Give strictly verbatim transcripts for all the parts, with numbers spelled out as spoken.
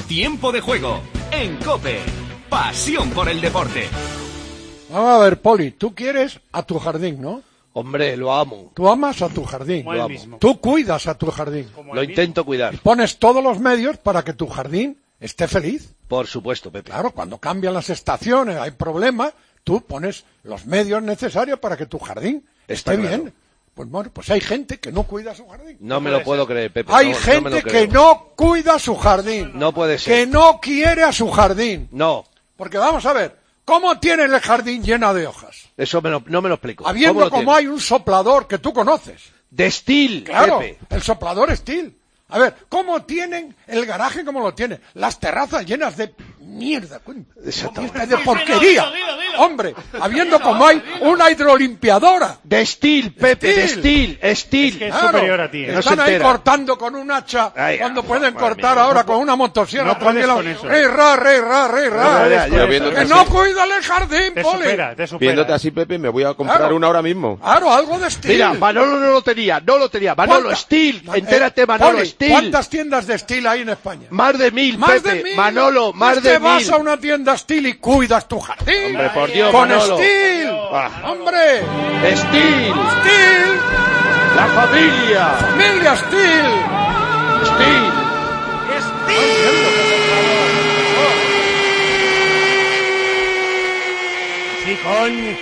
Tiempo de juego en COPE. Pasión por el deporte. Vamos a ver, Poli, tú quieres a tu jardín, ¿no? Hombre, lo amo. Tú amas a tu jardín. Lo amo. Tú cuidas a tu jardín. Lo intento cuidar. Pones todos los medios para que tu jardín esté feliz. Por supuesto, Pepe. Claro, cuando cambian las estaciones, hay problemas, tú pones los medios necesarios para que tu jardín esté Está claro. bien. Pues bueno, pues hay gente que no cuida su jardín. No me lo puedo creer, Pepe. Hay no, gente no me lo que creo. no cuida su jardín. No puede ser. Que no quiere a su jardín. No. Porque vamos a ver, ¿cómo tiene el jardín lleno de hojas? Eso me lo, no me lo explico. Habiendo ¿Cómo como hay un soplador que tú conoces. De Steel, Claro, Pepe. el soplador Steel. A ver, ¿cómo tienen el garaje como lo tienen? Las terrazas llenas de mierda, mierda de porquería. Dilo, dilo, dilo. Hombre, habiendo como hay una hidrolimpiadora. De Steel, Pepe, de Steel, Steel. Es que es Claro, superior a ti. ¿eh? No se están ahí entera. cortando con un hacha Ay, cuando ah, pueden madre cortar mía, ahora no con una motosierra. no puedes tranquilo. con eso. Rey, ra, rey, ra, rey, ra. Ya, ya, Yo viéndote Que así- no cuida el jardín, Te Poli. supera, te supera. Viéndote así, Pepe, me voy a comprar Claro. una ahora mismo. Claro, algo de Steel. Mira, Manolo no lo tenía, no lo tenía. Manolo, ¿Cuánta- Steel. Eh, Entérate, Manolo, Poli, Steel. ¿cuántas tiendas de Steel hay en España? Más de mil, Más Pepe. de mil. Manolo, más Pues de te vas mil. a una tienda Steel y cuidas tu jardín. Hombre, por Dios, Con Manolo. Steel. Ah. Hombre. Steel. Steel. La familia. Familia Steel. Steel. Sí, coño.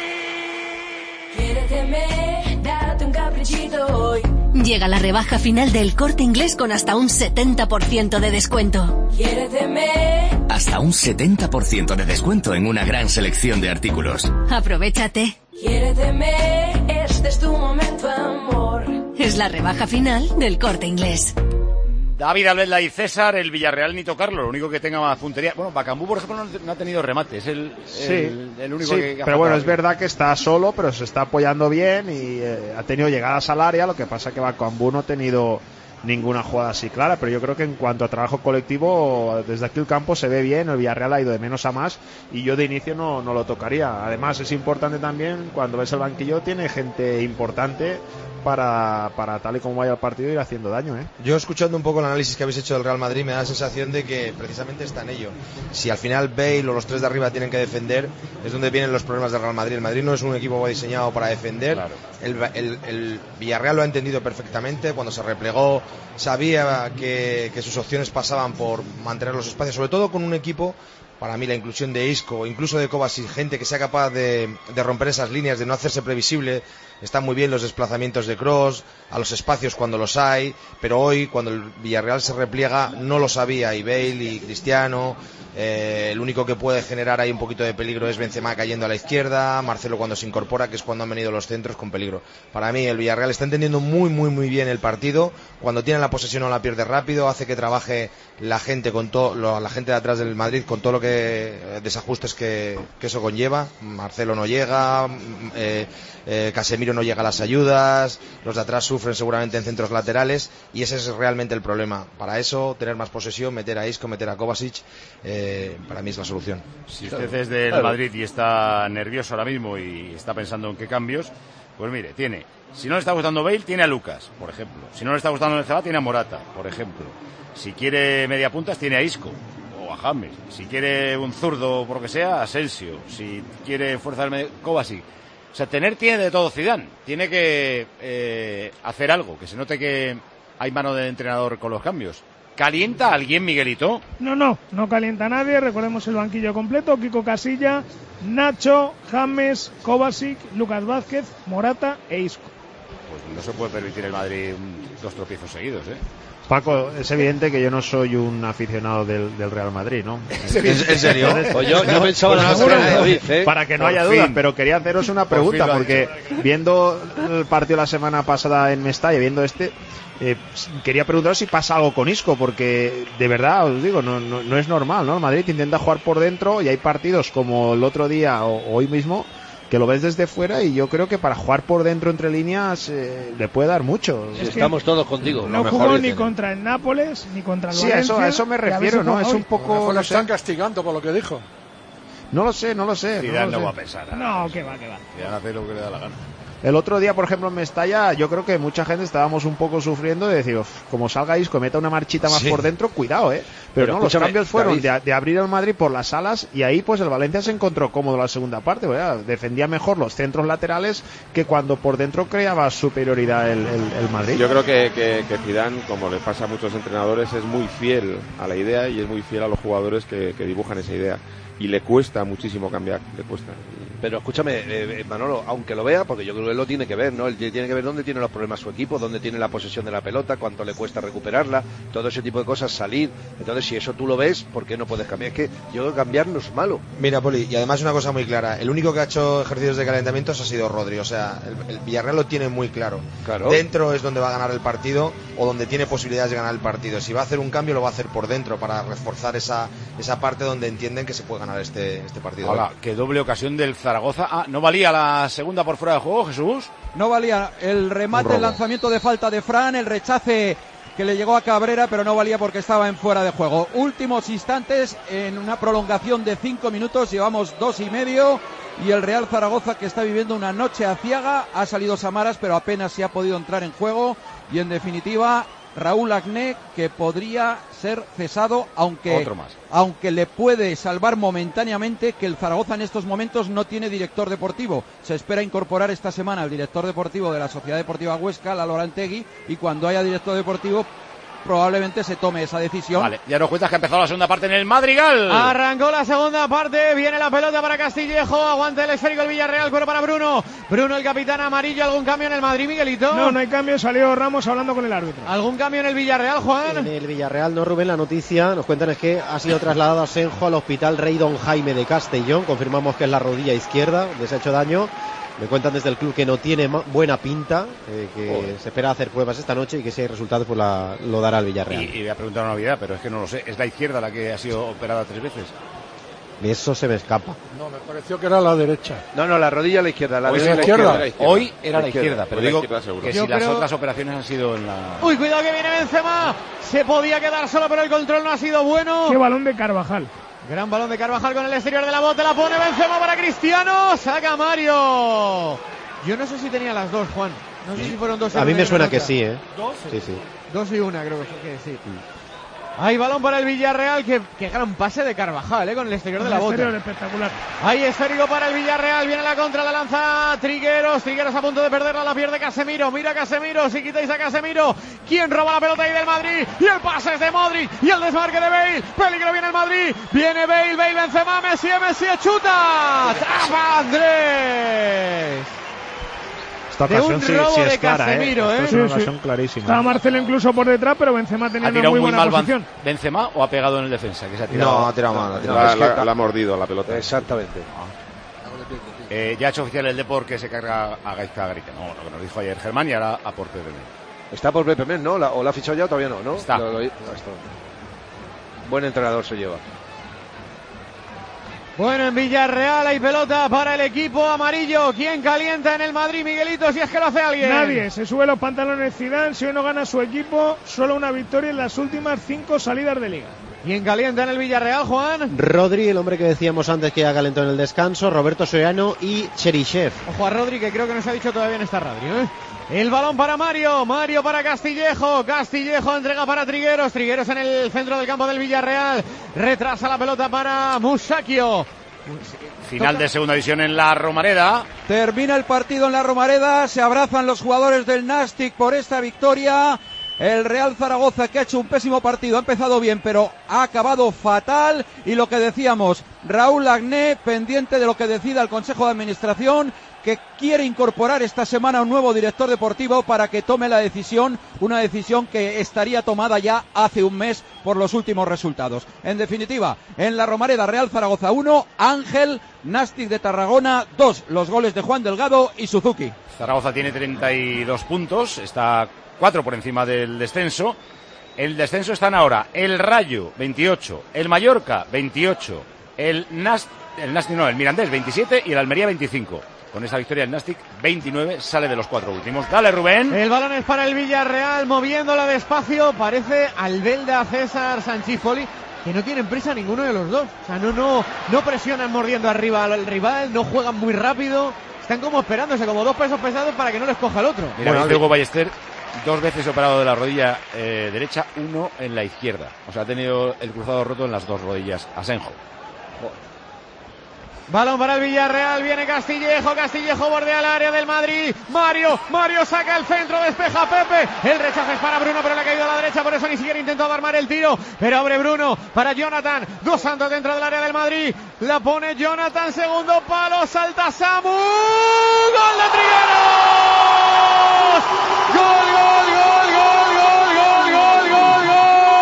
Quiéreteme, date un caprichito hoy. Llega la rebaja final del Corte Inglés con hasta un setenta por ciento de descuento. Quiéreteme, Hasta un setenta por ciento de descuento en una gran selección de artículos. Aprovechate. quiéreteme, este es tu momento, amor. Es la rebaja final del Corte Inglés. David Albelda y César, el Villarreal ni tocarlo, lo único que tenga más puntería. Bueno, Bacambú, por ejemplo, no, no ha tenido remate, es el, Sí, el, el único sí, que... que ha pero bueno, faltado. es verdad que está solo, pero se está apoyando bien y eh, ha tenido llegadas al área, lo que pasa que Bacambú no ha tenido ninguna jugada así clara, pero yo creo que en cuanto a trabajo colectivo, desde aquí el campo se ve bien, el Villarreal ha ido de menos a más y yo de inicio no, no lo tocaría. Además es importante también, cuando ves el banquillo, tiene gente importante para, para tal y como vaya el partido ir haciendo daño, ¿eh? Yo, escuchando un poco el análisis que habéis hecho del Real Madrid, me da la sensación de que precisamente está en ello. Si al final Bale o los tres de arriba tienen que defender, es donde vienen los problemas del Real Madrid. El Madrid no es un equipo diseñado para defender. Claro. El, el- el Villarreal lo ha entendido perfectamente. Cuando se replegó, sabía que, que sus opciones pasaban por mantener los espacios, sobre todo con un equipo. Para mí la inclusión de Isco, incluso de Kovacic, gente que sea capaz de, de romper esas líneas, de no hacerse previsible. Están muy bien los desplazamientos de Kroos, a los espacios cuando los hay, pero hoy, cuando el Villarreal se repliega, no lo sabía, y Bale y Cristiano. Eh, el único que puede generar ahí un poquito de peligro es Benzema cayendo a la izquierda, Marcelo cuando se incorpora, que es cuando han venido los centros con peligro. Para mí el Villarreal está entendiendo muy muy muy bien el partido. Cuando tiene la posesión no la pierde rápido, hace que trabaje la gente con todo, la gente de atrás del Madrid con todo lo que eh, desajustes que, que eso conlleva. Marcelo no llega, eh, eh, Casemiro no llega a las ayudas, los de atrás sufren seguramente en centros laterales y ese es realmente el problema. Para eso, tener más posesión, meter a Isco, meter a Kovacic, eh, para mí es la solución. Si usted es del Claro. Madrid y está nervioso ahora mismo y está pensando en qué cambios, pues mire, tiene, si no le está gustando Bale, tiene a Lucas, por ejemplo. Si no le está gustando Benzema, tiene a Morata, por ejemplo. Si quiere media puntas, tiene a Isco o a James. Si quiere un zurdo, por lo que sea, a Asensio. Si quiere fuerza del medio, Kovacic. O sea, tener tiene de todo Zidane. Tiene que eh, hacer algo, que se note que hay mano del entrenador con los cambios. ¿Calienta a alguien, Miguelito? No, no, no calienta a nadie. Recordemos el banquillo completo: Kiko Casilla, Nacho, James, Kovacic, Lucas Vázquez, Morata e Isco. Pues no se puede permitir el Madrid un- dos tropiezos seguidos, ¿eh? Paco, es evidente que yo no soy un aficionado del, del Real Madrid, ¿no? ¿En, en serio? Pues yo, yo pensaba Pues en la seguro, semana de David, ¿eh? para que no Por haya fin. dudas, pero quería haceros una Por pregunta, fin lo ha porque viendo el partido la semana pasada en Mestalla, viendo este, eh, quería preguntaros si pasa algo con Isco, porque de verdad os digo, no, no, no es normal, ¿no? El Madrid intenta jugar por dentro y hay partidos como el otro día o hoy mismo que lo ves desde fuera y yo creo que para jugar por dentro entre líneas eh, le puede dar mucho. Es que Estamos todos contigo. No jugó ni contra el Nápoles ni contra el Sí, a eso, Valencia. a eso me y a ver si refiero, ¿no? juega Es hoy. un poco... Le No están sé, castigando por lo que dijo. no lo sé, no lo sé. Zidane no no lo va a sé. pensar. No, que va, que va. Zidane hace lo que le da la gana. El otro día, por ejemplo, en Mestalla, yo creo que mucha gente estábamos un poco sufriendo de decir, uf, como salga Isco, meta una marchita más sí. por dentro, cuidado, ¿eh? Pero, Pero no, los cambios fueron de, de abrir al Madrid por las alas y ahí pues el Valencia se encontró cómodo la segunda parte, ¿verdad? Defendía mejor los centros laterales que cuando por dentro creaba superioridad el, el, el Madrid. Yo creo que, que, que Zidane, como le pasa a muchos entrenadores, es muy fiel a la idea y es muy fiel a los jugadores que, que dibujan esa idea. Y le cuesta muchísimo cambiar, le cuesta. Pero escúchame, eh, Manolo, aunque lo vea, porque yo creo que él lo tiene que ver, ¿no? Él tiene que ver dónde tiene los problemas su equipo, dónde tiene la posesión de la pelota, cuánto le cuesta recuperarla, todo ese tipo de cosas, salir. Entonces, si eso tú lo ves, ¿por qué no puedes cambiar? Es que yo creo que cambiar no es malo. Mira, Poli, y además una cosa muy clara, el único que ha hecho ejercicios de calentamientos ha sido Rodri, o sea, el, el Villarreal lo tiene muy claro. Claro. Dentro es donde va a ganar el partido o donde tiene posibilidades de ganar el partido. Si va a hacer un cambio, lo va a hacer por dentro para reforzar esa, esa parte donde entienden que se puede ganar este, este partido. Hola, qué doble ocasión del Zaragoza. Ah, no valía la segunda por fuera de juego, Jesús. No valía el remate, el lanzamiento de falta de Fran, el rechace que le llegó a Cabrera, pero no valía porque estaba en fuera de juego. Últimos instantes en una prolongación de cinco minutos, llevamos dos y medio y el Real Zaragoza, que está viviendo una noche aciaga, ha salido Samaras, pero apenas se ha podido entrar en juego y en definitiva Raúl Agné, que podría ser cesado, aunque, Otro más. aunque le puede salvar momentáneamente que el Zaragoza en estos momentos no tiene director deportivo. Se espera incorporar esta semana al director deportivo de la Sociedad Deportiva Huesca, Lalo Arantegui, y cuando haya director deportivo probablemente se tome esa decisión. Vale, ya nos cuentas que ha empezado la segunda parte en el Madrigal. Arrancó la segunda parte, viene la pelota para Castillejo, aguanta el esférico el Villarreal, cuero para Bruno. Bruno, el capitán amarillo, ¿algún cambio en el Madrid, Miguelito? No, no hay cambio, salió Ramos hablando con el árbitro. ¿Algún cambio en el Villarreal, Juan? En el Villarreal no, Rubén, la noticia nos cuentan es que ha sido trasladado a Senjo al Hospital Rey Don Jaime de Castellón, confirmamos que es la rodilla izquierda, les ha hecho daño. Me cuentan desde el club que no tiene buena pinta, eh, que Joder. se espera hacer pruebas esta noche y que si hay resultados pues la, lo dará el Villarreal. Y, y voy a preguntar una novedad, pero es que no lo sé. ¿Es la izquierda la que ha sido operada tres veces? Eso se me escapa. No, me pareció que era la derecha. No, no, la rodilla a la izquierda. La Hoy, la izquierda. La izquierda. Hoy era la izquierda, pero digo que Yo si creo... las otras operaciones han sido en la... Uy, cuidado que viene Benzema. Se podía quedar solo, pero el control no ha sido bueno. Qué balón de Carvajal. Gran balón de Carvajal con el exterior de la bota. La pone Benzema para Cristiano. Saca Mario. Yo no sé si tenía las dos, Juan. No sé si fueron dos. A mí me suena que sí, ¿eh? ¿Dos? Sí, sí. Dos y una, creo que sí. Hay balón para el Villarreal. Qué, qué gran pase de Carvajal, ¿eh? Con el exterior de la bota. Exterior espectacular. Hay esférico para el Villarreal. Viene la contra, la lanza Trigueros. Trigueros a punto de perderla, la pierde Casemiro. Mira Casemiro, si quitáis a Casemiro. ¿Quién roba la pelota ahí del Madrid? Y el pase es de Modric. Y el desmarque de Bale. Peligro viene el Madrid. Viene Bale, Bale, Benzema, Messi, Messi, chuta. ¡Tapa Andrés! Esta ocasión sí, sí es clara, Casemiro, ¿eh? ¿eh? Es una Sí, ocasión sí. clarísima. Estaba Marcelo incluso por detrás, pero Benzema tenía ¿Ha una tirado muy muy buena mal posición. Benzema o ha pegado en el defensa? Que se ha tirado... No, ha tirado mal. Ha tirado La, mal. la, la ha mordido la pelota. Exactamente. Eh, ya ha hecho oficial el Depor que se carga a Gaizka Garita. No, lo que nos dijo ayer Germán y ahora a por P P M. Está por P P M, ¿no? La, ¿O la ha fichado ya o todavía no? ¿no? Está. Lo, lo, no, está. Buen entrenador se lleva. Bueno, en Villarreal hay pelota para el equipo amarillo. ¿Quién calienta en el Madrid, Miguelito, si es que lo hace alguien? Nadie, se sube los pantalones Zidane. Si hoy no gana su equipo, solo una victoria en las últimas cinco salidas de liga. ¿Quién calienta en el Villarreal, Juan? Rodri, el hombre que decíamos antes que ya calentó en el descanso, Roberto Soriano y Cheryshev. Ojo a Rodri, que creo que no se ha dicho todavía en esta radio, ¿eh? El balón para Mario, Mario para Castillejo, Castillejo entrega para Trigueros, Trigueros en el centro del campo del Villarreal, retrasa la pelota para Musacchio. Final de segunda división en la Romareda. Termina el partido en la Romareda, se abrazan los jugadores del Nastic por esta victoria. El Real Zaragoza, que ha hecho un pésimo partido, ha empezado bien, pero ha acabado fatal. Y lo que decíamos, Raúl Agné, pendiente de lo que decida el Consejo de Administración, que quiere incorporar esta semana un nuevo director deportivo para que tome la decisión, una decisión que estaría tomada ya hace un mes por los últimos resultados. En definitiva, en la Romareda, Real Zaragoza uno, Ángel, Nastic de Tarragona dos, los goles de Juan Delgado y Suzuki. Zaragoza tiene treinta y dos puntos, está cuatro por encima del descenso. El descenso están ahora el Rayo veintiocho, el Mallorca veintiocho, el Nastic, el Nastic no, el Mirandés veintisiete y el Almería veinticinco. Con esta victoria el Nastic veintinueve sale de los cuatro últimos. Dale, Rubén. El balón es para el Villarreal, moviéndola despacio. Parece Albelda, César, Sanchifoli, que no tienen prisa ninguno de los dos. O sea, no, no, no presionan mordiendo arriba al rival, no juegan muy rápido. están como esperándose, como dos pesos pesados para que no les coja el otro. Mira, bueno, Hugo Ballester, dos veces operado de la rodilla eh, derecha, uno en la izquierda. O sea, ha tenido el cruzado roto en las dos rodillas. Asenjo. Balón para el Villarreal, viene Castillejo, Castillejo bordea el área del Madrid, Mario, Mario saca el centro, despeja a Pepe, el rechazo es para Bruno, pero le ha caído a la derecha, por eso ni siquiera intentó armar el tiro, pero abre Bruno para Jonathan, Dos Santos dentro del área del Madrid, la pone Jonathan, segundo palo, salta Samu, gol de Trigueros, gol, gol, gol, gol, gol, gol, gol, gol, gol.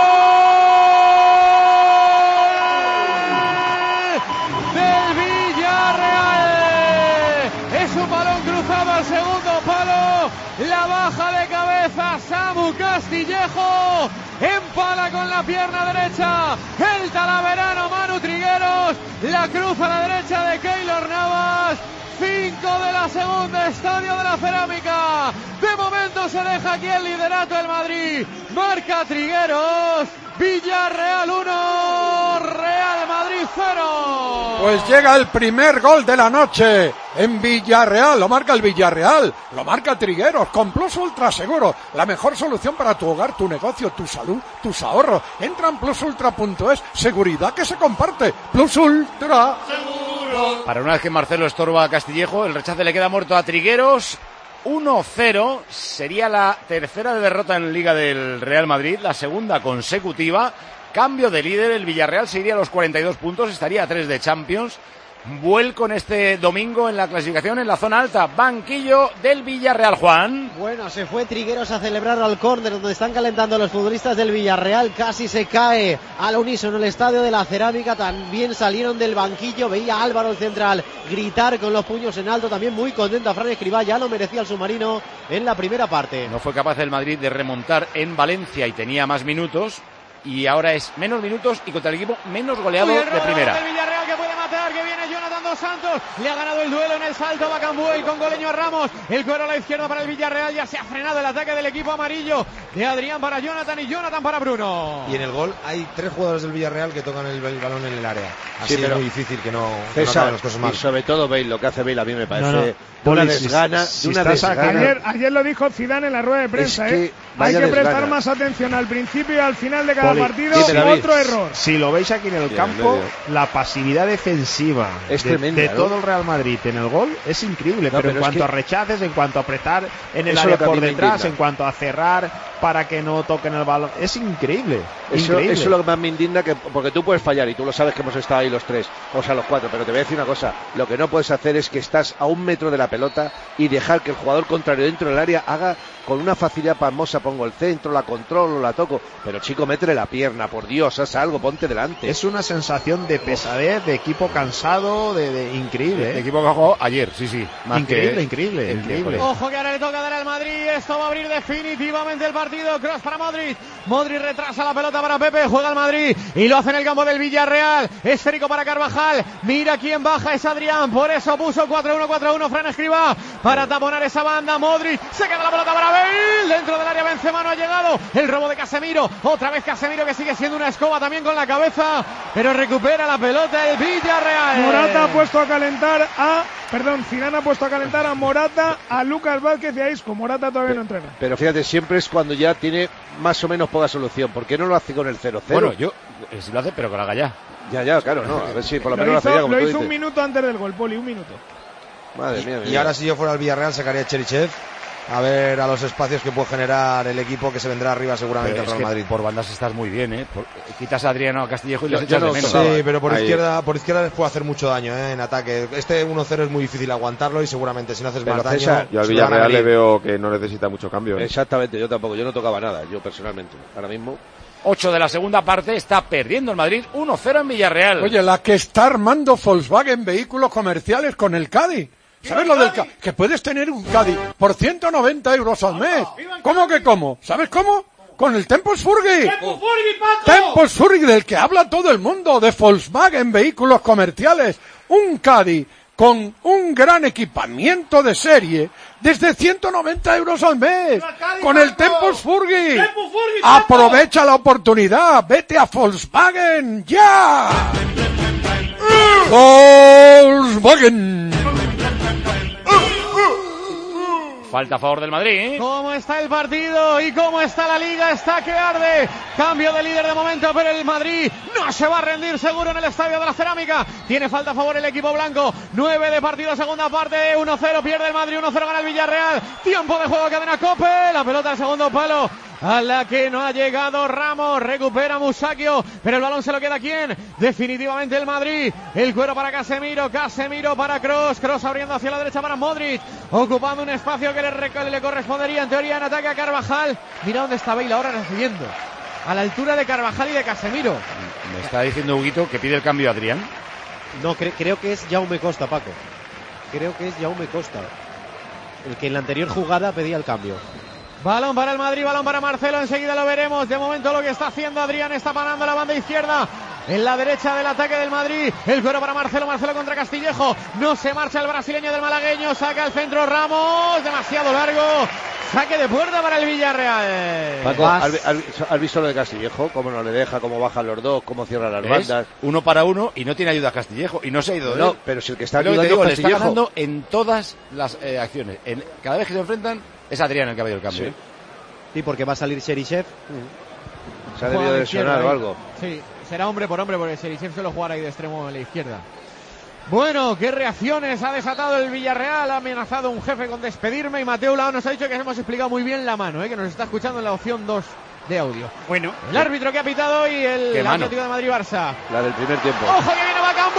Segundo palo, la baja de cabeza Samu Castillejo, empala con la pierna derecha el talaverano Manu Trigueros, la cruz a la derecha de Keylor Navas. Cinco de la segunda, Estadio de la Cerámica. De momento se deja aquí el liderato el Madrid. Marca Trigueros. Villarreal uno, Real Madrid cero. Pues llega el primer gol de la noche en Villarreal. Lo marca el Villarreal, lo marca Trigueros con Plus Ultra Seguro. La mejor solución para tu hogar, tu negocio, tu salud, tus ahorros. Entra en plus ultra punto es. Seguridad que se comparte. Plus Ultra Seguro. Para una vez que Marcelo estorba a Castillejo, el rechace le queda muerto a Trigueros. uno cero, sería la tercera derrota en Liga del Real Madrid, la segunda consecutiva. Cambio de líder, el Villarreal se iría a los cuarenta y dos puntos, estaría a tres de Champions. Vuelco en este domingo en la clasificación en la zona alta. Banquillo del Villarreal, Juan. Bueno, se fue Trigueros a celebrar al córner donde están calentando los futbolistas del Villarreal. Casi se cae al unísono el Estadio de la Cerámica. También salieron del banquillo. Veía a Álvaro, el central, gritar con los puños en alto. También muy contento a Fran Escribá. Ya lo merecía el submarino en la primera parte. No fue capaz el Madrid de remontar en Valencia y tenía más minutos. Y ahora es menos minutos y contra el equipo menos goleado Uy, de primera. Del Villarreal que puede matar, que viene Jonathan Dos Santos, le ha ganado el duelo en el salto Bacambuey con Goleño Ramos, el cuero a la izquierda para el Villarreal, ya se ha frenado el ataque del equipo amarillo de Adrián para Jonathan y Jonathan para Bruno. Y en el gol hay tres jugadores del Villarreal que tocan el, el balón en el área, así sí, pero es muy difícil que no, César, que no acaben las cosas mal. Y sobre todo Bale, lo que hace Bale a mí me parece no, no. de Poli, una desgana, si, de si una desgana. Ayer, ayer lo dijo Zidane en la rueda de prensa, es que ¿eh? Hay que desgana. prestar más atención al principio y al final de cada Poli, partido. Otro error. Si lo veis aquí en el Bien, campo, medio. la pasividad defensiva Es de, tremenda, de ¿no? todo el Real Madrid en el gol es increíble. No, pero, pero en es cuanto que- a rechaces, en cuanto a apretar en el Eso área es lo que a por mí me detrás, indigna. en cuanto a cerrar para que no toquen el balón, es increíble. Eso, increíble. eso es lo que más me indigna, que, porque tú puedes fallar y tú lo sabes que hemos estado ahí los tres, o sea los cuatro, pero te voy a decir una cosa, lo que no puedes hacer es que estás a un metro de la pelota y dejar que el jugador contrario dentro del área haga con una facilidad pasmosa, pongo el centro, la controlo, la toco, pero chico, métele la pierna, por Dios, haz algo, ponte delante. Es una sensación de pesadez, de equipo cansado, de, de increíble. El ¿eh? equipo que jugó ayer, sí, sí. Más Increíble, que increíble, el increíble. miércoles. Ojo que ahora le toca dar al Madrid, esto va a abrir definitivamente el partido. Cross para Modric, Modric retrasa la pelota para Pepe, juega el Madrid y lo hace en el campo del Villarreal. Esférico para Carvajal, mira quién baja, es Adrián, por eso puso cuatro uno cuatro uno Fran Escribá para taponar esa banda. Modric, se queda la pelota para Bale, dentro del área Benzema no ha llegado, el robo de Casemiro, otra vez Casemiro que sigue siendo una escoba también con la cabeza, pero recupera la pelota el Villarreal. Morata ha puesto a calentar a... Perdón, Zidane ha puesto a calentar a Morata, a Lucas Vázquez y a Isco. Morata todavía no entrena. Pero fíjate, siempre es cuando ya tiene más o menos poca solución. ¿Por qué no lo hace con el cero cero? Bueno, yo eh, sí lo hace, pero que lo haga ya. Ya, ya, claro, no. A ver si por lo, Lo menos hizo, lo hace ya, como lo tú hizo un dices. minuto antes del gol, Poli, un minuto. Madre mía, Y mía. ahora si yo fuera al Villarreal sacaría a Cherichev a ver a los espacios que puede generar el equipo que se vendrá arriba seguramente Pero al es Real que Madrid. por bandas estás muy bien, ¿eh? Por- quitas a Adriano a Castillejo y Yo- les yo echas no- de menos. Sí, pero por Ahí. izquierda, por izquierda les puede hacer mucho daño, ¿eh? En ataque. Este uno cero es muy difícil aguantarlo y seguramente si no haces Pero más daño, César, Yo al se van a Villarreal le venir. veo que no necesita mucho cambio. ¿eh? Exactamente, yo tampoco. Yo no tocaba nada, yo personalmente. Ahora mismo. ocho de la segunda parte, está perdiendo el Madrid uno cero en Villarreal. Oye, la que está armando Volkswagen vehículos comerciales con el Cádiz. ¿Sabes lo del Cádiz? Que puedes tener un Cádiz por ciento noventa euros al mes. ¿Cómo que cómo? ¿Sabes cómo? Con el Tempus Furgi. Tempus Furgi, del que habla todo el mundo, de Volkswagen vehículos comerciales. Un Cádiz con un gran equipamiento de serie desde ciento noventa euros al mes. Con el Tempus Furgi. Aprovecha la oportunidad. Vete a Volkswagen ya. Volkswagen. Falta a favor del Madrid, ¿eh? ¿Cómo está el partido y cómo está la liga? Está que arde. Cambio de líder de momento, pero el Madrid no se va a rendir seguro en el Estadio de la Cerámica. Tiene falta a favor el equipo blanco. nueve de partido, segunda parte. uno cero pierde el Madrid, uno cero gana el Villarreal. Tiempo de juego, cadena Cope. La pelota al segundo palo, a la que no ha llegado Ramos. Recupera Musacchio, pero el balón se lo queda ¿quién? Definitivamente el Madrid. El cuero para Casemiro, Casemiro para Kroos, Kroos abriendo hacia la derecha para Modric, ocupando un espacio que le, le correspondería en teoría en ataque a Carvajal. Mira dónde está Bale ahora recibiendo, a la altura de Carvajal y de Casemiro. Me está diciendo Huguito que pide el cambio a Adrián. No, cre- creo que es Jaume Costa, Paco. Creo que es Jaume Costa el que en la anterior jugada pedía el cambio. Balón para el Madrid, balón para Marcelo, enseguida lo veremos. De momento lo que está haciendo Adrián, está parando la banda izquierda en la derecha del ataque del Madrid. El cuero para Marcelo, Marcelo contra Castillejo. No se marcha el brasileño del malagueño, saca el centro Ramos, demasiado largo. Saque de puerta para el Villarreal. Paco, ¿has, has, has visto lo de Castillejo? Cómo no le deja, cómo bajan los dos, cómo cierra las ¿Ves? bandas. Uno para uno y no tiene ayuda a Castillejo y no se ha ido. No, ¿eh? pero si el que está Pero ayudando te digo, es le está Castillejo. ganando en todas las eh, acciones. En, cada vez que se enfrentan es Adrián el que ha pedido el cambio. Sí. Sí, porque va a salir Cheryshev. Se ha debido de lesionar o algo. Sí, será hombre por hombre porque Cheryshev suele jugar ahí de extremo en la izquierda. Bueno, qué reacciones ha desatado el Villarreal. Ha amenazado un jefe con despedirme y Mateo Lao nos ha dicho que hemos explicado muy bien la mano, ¿eh? Que nos está escuchando en la opción dos de audio. Bueno, el árbitro que ha pitado y el Atlético de Madrid-Barça. La del primer tiempo. ¡Ojo que viene Bakambu!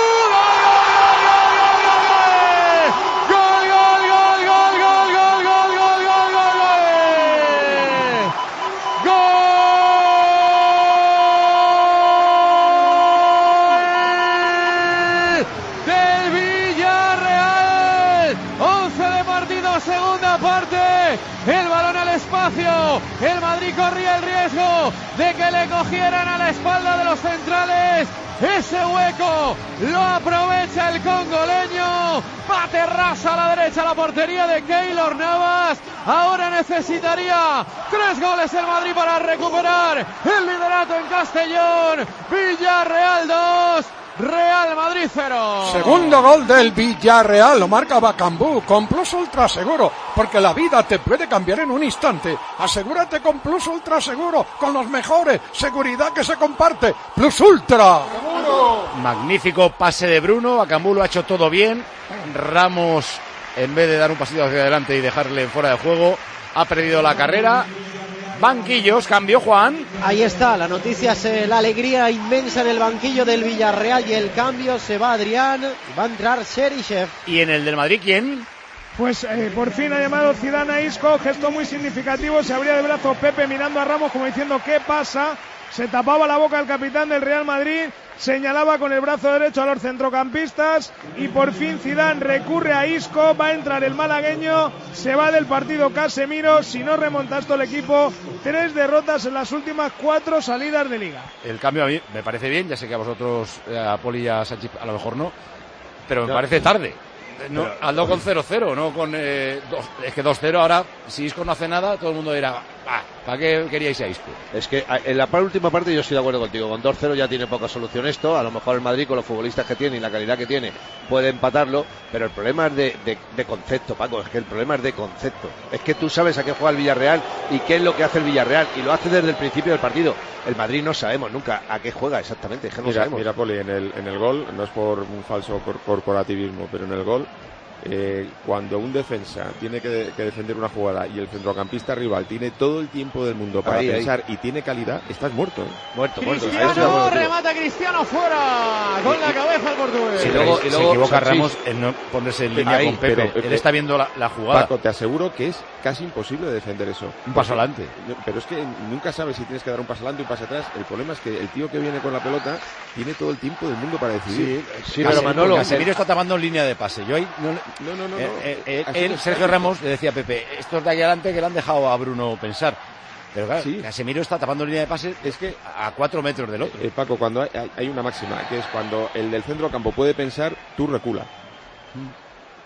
Segunda parte, el balón al espacio, el Madrid corría el riesgo de que le cogieran a la espalda de los centrales, ese hueco lo aprovecha el congoleño, bate rasa a la derecha la portería de Keylor Navas. Ahora necesitaría tres goles el Madrid para recuperar el liderato en Castellón. Villarreal dos, Real Madrid cero. Segundo gol del Villarreal, lo marca Bakambu con Plus Ultra Seguro, porque la vida te puede cambiar en un instante. Asegúrate con Plus Ultra Seguro, con los mejores, seguridad que se comparte. Plus Ultra. ¡Seguro! Magnífico pase de Bruno, Bakambu lo ha hecho todo bien. Ramos, en vez de dar un pasito hacia adelante y dejarle fuera de juego, ha perdido la carrera. Banquillos, cambio, Juan. Ahí está, la noticia es la alegría inmensa en el banquillo del Villarreal y el cambio, se va Adrián, va a entrar Cheryshev. ¿Y en el del Madrid quién? Pues eh, por fin ha llamado Zidane a Isco, gesto muy significativo, se abría de brazo Pepe mirando a Ramos como diciendo ¿qué pasa? Se tapaba la boca el capitán del Real Madrid, señalaba con el brazo derecho a los centrocampistas y por fin Zidane recurre a Isco, va a entrar el malagueño, se va del partido Casemiro. Si no remonta esto el equipo, tres derrotas en las últimas cuatro salidas de liga. El cambio a mí me parece bien, ya sé que a vosotros, a Poli y a Sánchez a lo mejor no, pero me no. parece tarde. No, Aldo con cero cero, no con eh, dos, es que dos cero ahora, si Isco no hace nada, todo el mundo dirá, ah, ¿para qué queríais a Isco? Es que en la última parte yo estoy de acuerdo contigo, con dos cero ya tiene poca solución esto, a lo mejor el Madrid con los futbolistas que tiene y la calidad que tiene puede empatarlo, pero el problema es de, de, de concepto, Paco, es que el problema es de concepto, es que tú sabes a qué juega el Villarreal y qué es lo que hace el Villarreal y lo hace desde el principio del partido. El Madrid no sabemos nunca a qué juega exactamente, es que no mira, sabemos. Mira, Poli, en el, en el gol, no es por un falso cor- corporativismo, pero en el gol, Eh, cuando un defensa tiene que, que defender una jugada y el centrocampista rival tiene todo el tiempo del mundo para ahí, pensar ahí. y tiene calidad, estás muerto, ¿eh? Muerto, muerto. Cristiano, remata Cristiano fuera, con la cabeza el portugués. Y luego, y luego se equivoca Ramos en no ponerse en línea ahí, con Pepe. pero, Él está viendo la, la jugada. Paco, te aseguro que es casi imposible defender eso. Un paso adelante. Pero es que nunca sabes si tienes que dar un paso adelante o un paso atrás. El problema es que el tío que viene con la pelota tiene todo el tiempo del mundo para decidir. Sí, sí, pero Manolo, Casemiro está tapando en línea de pase. Yo ahí no, no, no, no, eh, no. Eh, eh, él, Sergio Ramos, le decía a Pepe, estos de aquí adelante que le han dejado a Bruno pensar. Pero claro, sí. Casemiro está tapando línea de pase, es que a cuatro metros del otro. Eh, Paco, cuando hay, hay una máxima, que es cuando el del centro campo puede pensar, tú recula.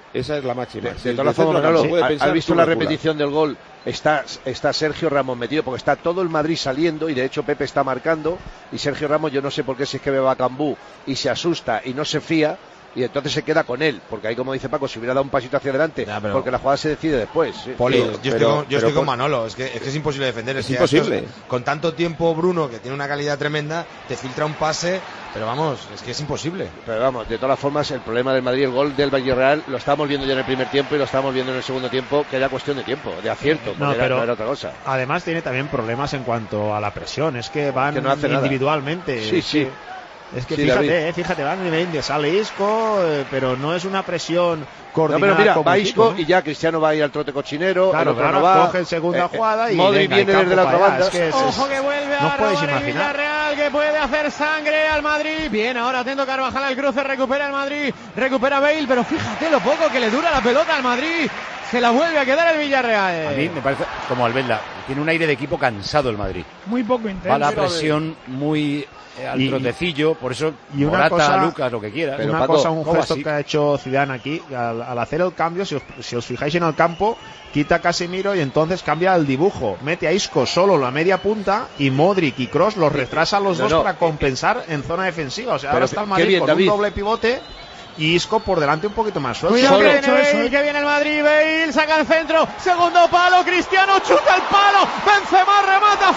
Esa es la máxima. De, Si de todas el formas, centro Manolo, puede ¿has pensar, visto tú la calcula. repetición del gol? Está, está Sergio Ramos metido, porque está todo el Madrid saliendo, y de hecho Pepe está marcando, y Sergio Ramos, yo no sé por qué, si es que ve a Cambú y se asusta y no se fía, y entonces se queda con él, porque ahí, como dice Paco, si hubiera dado un pasito hacia adelante, Ya, pero- porque la jugada se decide después. Sí. Poli, Sí, yo estoy, pero- con, yo pero estoy con por- Manolo, es que, es que es imposible defender. Es que imposible. esto es- con tanto tiempo Bruno, que tiene una calidad tremenda, te filtra un pase, pero vamos, es que es imposible. Pero vamos, de todas formas, el problema del Madrid, el gol del Villarreal, lo estábamos viendo ya en el primer tiempo y lo estábamos viendo en el segundo tiempo, que era cuestión de tiempo, de acierto, No, no, era, pero- no era otra cosa. Además tiene también problemas en cuanto a la presión, es que van Que no hace nada. individualmente. Sí, es sí. que- Es que Sí, fíjate, David. eh, fíjate, van y ven, sale Isco, eh, pero no es una presión No, coordinada. pero mira, como va equipo, Isco ¿no? y ya Cristiano va a ir al trote cochinero, Claro, el otro claro, no va. coge segunda Eh, eh, jugada y Modric venga, viene y desde la campo otra para allá. banda. Es que es- Ojo que vuelve no a puedes robar el imaginar. Villarreal, que puede hacer sangre al Madrid. Bien, ahora atento Carvajal al cruce, recupera el Madrid, recupera Bale, pero fíjate lo poco que le dura la pelota al Madrid. Se la vuelve a quedar el Villarreal. A mí me parece como Albelda, tiene un aire de equipo cansado el Madrid. Muy poco intenso. Va a la presión muy eh, al Y- trotecillo, por eso Y una Morata, cosa, Lucas, lo que quieras. una Paco, cosa, un ¿cómo gesto así? que ha hecho Zidane aquí, al, al hacer el cambio, si os, si os fijáis en el campo, quita a Casemiro y entonces cambia el dibujo. Mete a Isco solo en la media punta y Modric y Kroos los retrasa a los No, dos no. para compensar en zona defensiva. O sea, Pero ahora está el qué Madrid bien, con David. un doble pivote y Isco por delante un poquito más suelto. Cuidado que Solo. viene Bale, que viene el Madrid, Bale saca el centro, segundo palo, Cristiano chuta el palo, Benzema remata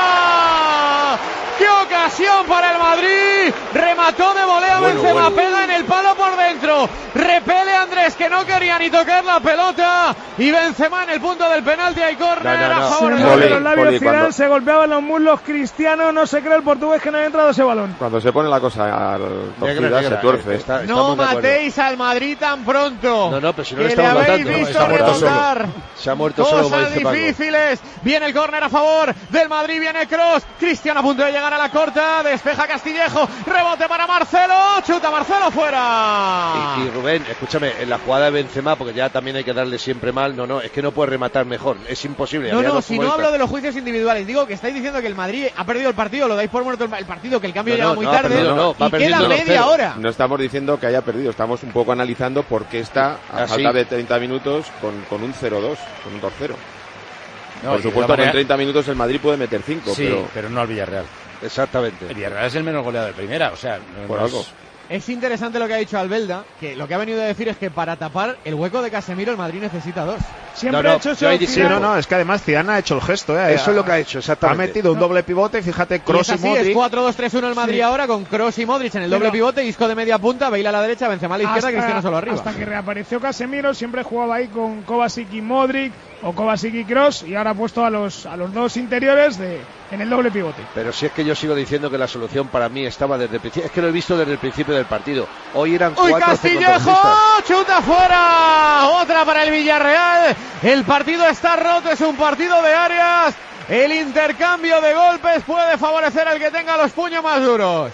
fuera. ¡Qué ocasión para el Madrid! Remató de volea Bueno, Benzema, bueno. pega en el palo por dentro, repele a Andrés que no quería ni tocar la pelota y Benzema en el punto del penalti, hay córner No, no, no. a Se favor le del Poli, mueven Madrid. los labios Poli, Zidane, cuando- se golpeaban los muslos Cristiano, no se cree el portugués que no había entrado ese balón. Cuando se pone la cosa al torcida, Negra, se negra, tuerce. eh, está- No estamos de acuerdo. matéis al Madrid tan pronto. No, no, pero si no que le estamos le habéis matando. visto Está muerto remontar. Se ha muerto solo, como Cosas dice Paco. difíciles. Viene el córner a favor del Madrid, viene Kroos. Cristiano a punto de llegar a la corta. Despeja Castillejo. Rebote para Marcelo. Chuta Marcelo fuera. Y, y Rubén, escúchame, en la jugada de Benzema, porque ya también hay que darle siempre mal, no, no, es que no puede rematar mejor, es imposible. No, Había no, dos si no futbolistas. hablo de los juicios individuales, digo que estáis diciendo que el Madrid ha perdido el partido, lo dais por muerto el, el partido, que el cambio No, llega no, muy no ha tarde perdido, no, va y queda perdiendo dos media cero. hora. No estamos diciendo que haya perdido, estamos un poco analizando por qué está a Así. falta de treinta minutos con, con un cero dos, con un dos cero. No, Por y de supuesto, todas que en maneras- treinta minutos el Madrid puede meter cinco, Sí, pero pero no al Villarreal. Exactamente. El Villarreal es el menos goleado de primera, o sea, no- por no algo. es- Es interesante lo que ha dicho Albelda, que lo que ha venido a decir es que para tapar el hueco de Casemiro el Madrid necesita dos. Siempre No, no, ha hecho eso. yo ahí Sí, discrepo. no, no, es que además Zidane ha hecho el gesto, eh. Eso es lo que ha hecho, Ha exactamente. metido un doble pivote, fíjate, Y Kroos es y así, es Modric. cuatro dos tres uno el Madrid Sí. ahora con Kroos y Modric en el doble Pero- pivote, Isco de media punta, Bale a la derecha, Benzema a la izquierda, Cristiano solo arriba. Hasta que reapareció Casemiro, siempre jugaba ahí con Kovacic y Modric o Kovacic y Kroos y ahora ha puesto a los a los dos interiores de en el doble pivote. Pero si es que yo sigo diciendo que la solución para mí estaba desde el principio, es que lo he visto desde el principio del partido. Hoy eran ¡Uy, cuatro Castillejo! centrocampistas. ¡Chuta fuera! Otra para el Villarreal. El partido está roto, es un partido de áreas. El intercambio de golpes puede favorecer al que tenga los puños más duros.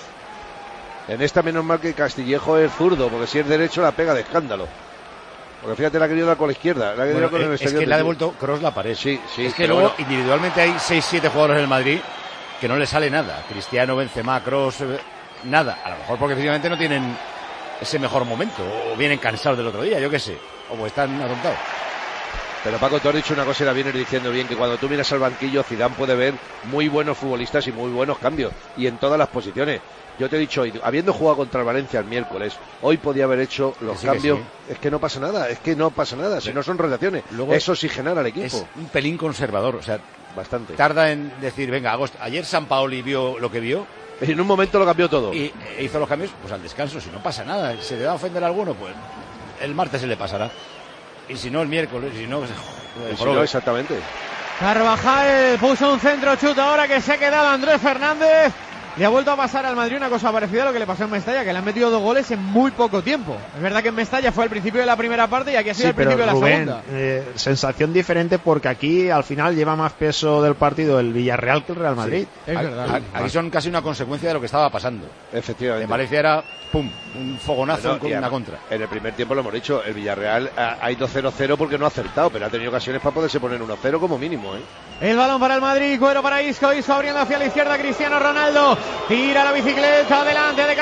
En esta menos mal que Castillejo es zurdo, porque si es derecho la pega de escándalo. Porque fíjate, la ha querido dar con la izquierda, la ha querido Bueno, dar con el es, es exterior que le ha del- devuelto Kroos la pared. Sí, sí, es que pero luego bueno. individualmente hay seis siete jugadores del Madrid que no le sale nada. Cristiano, Benzema, Kroos, eh, nada. A lo mejor porque físicamente no tienen ese mejor momento o vienen cansados del otro día, yo qué sé. O están atontados. Pero Paco, tú has dicho una cosa y la vienes diciendo bien, que cuando tú miras al banquillo, Zidane puede ver muy buenos futbolistas y muy buenos cambios, y en todas las posiciones. Yo te he dicho hoy, habiendo jugado contra el Valencia el miércoles, hoy podía haber hecho los Que sí, cambios. que sí. Es que no pasa nada, es que no pasa nada, si no son rotaciones. Luego es oxigenar al equipo. Es un pelín conservador, o sea, bastante. tarda en decir, venga, hago esto. Ayer San Paoli vio lo que vio En un momento lo cambió todo. y e hizo los cambios, pues al descanso, si no pasa nada. Si le va a ofender a alguno, pues el martes se le pasará. Y si no, el miércoles, si no, pues, Y si no, exactamente. Carvajal puso un centro chuta ahora que se ha quedado Andrés Fernández. Le ha vuelto a pasar al Madrid una cosa parecida a lo que le pasó en Mestalla, que le han metido dos goles en muy poco tiempo. Es verdad que en Mestalla fue al principio de la primera parte y aquí ha sido Sí, al principio pero de la Rubén, segunda. eh, sensación diferente porque aquí al final lleva más peso del partido el Villarreal que el Real Madrid. Es a- verdad. a- aquí son casi una consecuencia de lo que estaba pasando. Efectivamente. En Valencia era, pum, un fogonazo Bueno, con y una además, contra. En el primer tiempo lo hemos dicho, el Villarreal ha, ha ido cero cero porque no ha acertado, pero ha tenido ocasiones para poderse poner uno cero como mínimo, ¿eh? El balón para el Madrid, Cuero para Isco, Isco abriendo hacia la izquierda, Cristiano Ronaldo, tira la bicicleta adelante de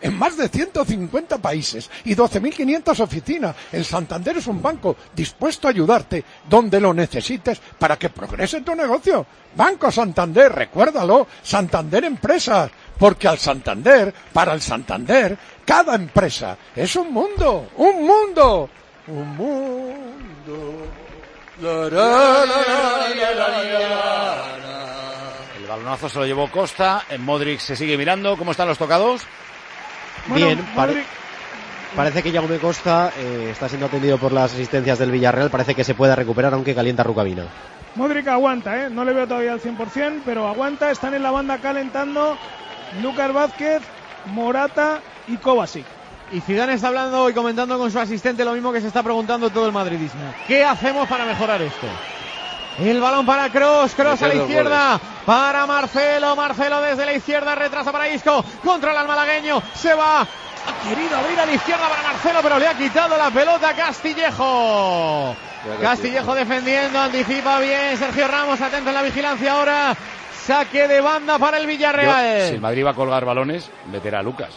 en más de ciento cincuenta países y doce mil quinientas oficinas. El Santander es un banco dispuesto a ayudarte donde lo necesites para que progrese tu negocio. Banco Santander, recuérdalo, Santander Empresas, porque al Santander, para el Santander, cada empresa es un mundo, un mundo, un mundo. La, la, la, la, la, la. El balonazo se lo llevó Costa, en Modric se sigue mirando. ¿Cómo están los tocados? Bien, Bueno, pare- Modric- parece que Jaume Costa eh, está siendo atendido por las asistencias del Villarreal, parece que se puede recuperar aunque calienta Rukavina. Modric aguanta, ¿eh? No le veo todavía al cien por ciento, pero aguanta. Están en la banda calentando Lucas Vázquez, Morata y Kovacic. Y Zidane está hablando y comentando con su asistente lo mismo que se está preguntando todo el madridismo. ¿Qué hacemos para mejorar esto? El balón para Kroos, Kroos a la izquierda, para Marcelo, Marcelo desde la izquierda, retrasa para Isco, controla al malagueño, se va, ha querido abrir a la izquierda para Marcelo, pero le ha quitado la pelota Castillejo. Castillejo defendiendo, anticipa bien, Sergio Ramos, atento en la vigilancia ahora, saque de banda para el Villarreal. Yo, si el Madrid va a colgar balones, meterá a Lucas.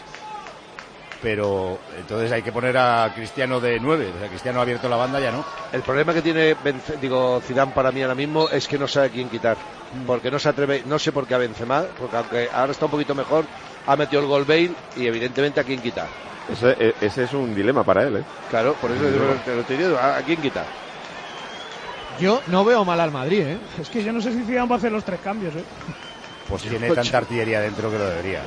Pero entonces hay que poner a Cristiano de nueve. O sea, Cristiano ha abierto la banda, ya no. El problema que tiene Benz- digo Zidane para mí ahora mismo es que no sabe a quién quitar, porque no se atreve, no sé por qué a Benzema, porque aunque ahora está un poquito mejor, ha metido el gol Bale y evidentemente a quién quitar. Ese, ese es un dilema para él, ¿eh? Claro, por eso te lo te digo, ¿a, a quién quitar? Yo no veo mal al Madrid, ¿eh? Es que yo no sé si Zidane va a hacer los tres cambios, ¿eh? Pues tiene tanta artillería dentro que lo debería.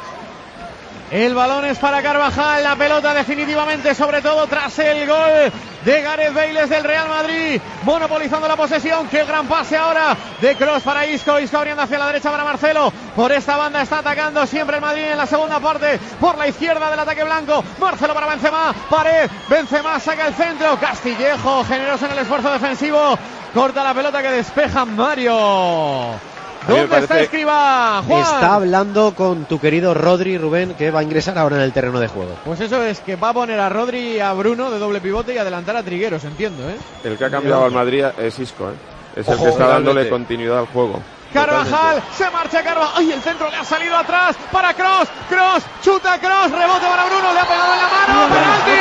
El balón es para Carvajal, la pelota definitivamente, sobre todo tras el gol de Gareth Bale del Real Madrid, monopolizando la posesión. Qué gran pase ahora de Kroos para Isco, Isco abriendo hacia la derecha para Marcelo, por esta banda está atacando siempre el Madrid en la segunda parte, por la izquierda del ataque blanco, Marcelo para Benzema, Pared, Benzema saca el centro, Castillejo generoso en el esfuerzo defensivo, corta la pelota que despeja Mario. ¿Dónde parece- está Escribá, Juan? Está hablando con tu querido Rodri, Rubén, que va a ingresar ahora en el terreno de juego. Pues eso es, que va a poner a Rodri y a Bruno de doble pivote y adelantar a Trigueros, entiendo, ¿eh? El que ha cambiado al Madrid es Isco, ¿eh? Es el Ojo, que está dándole totalmente. continuidad al juego. Carvajal, se marcha Carvajal, ¡ay! El centro le ha salido atrás para Kroos, Kroos, chuta Kroos, rebote para Bruno, le ha pegado en la mano,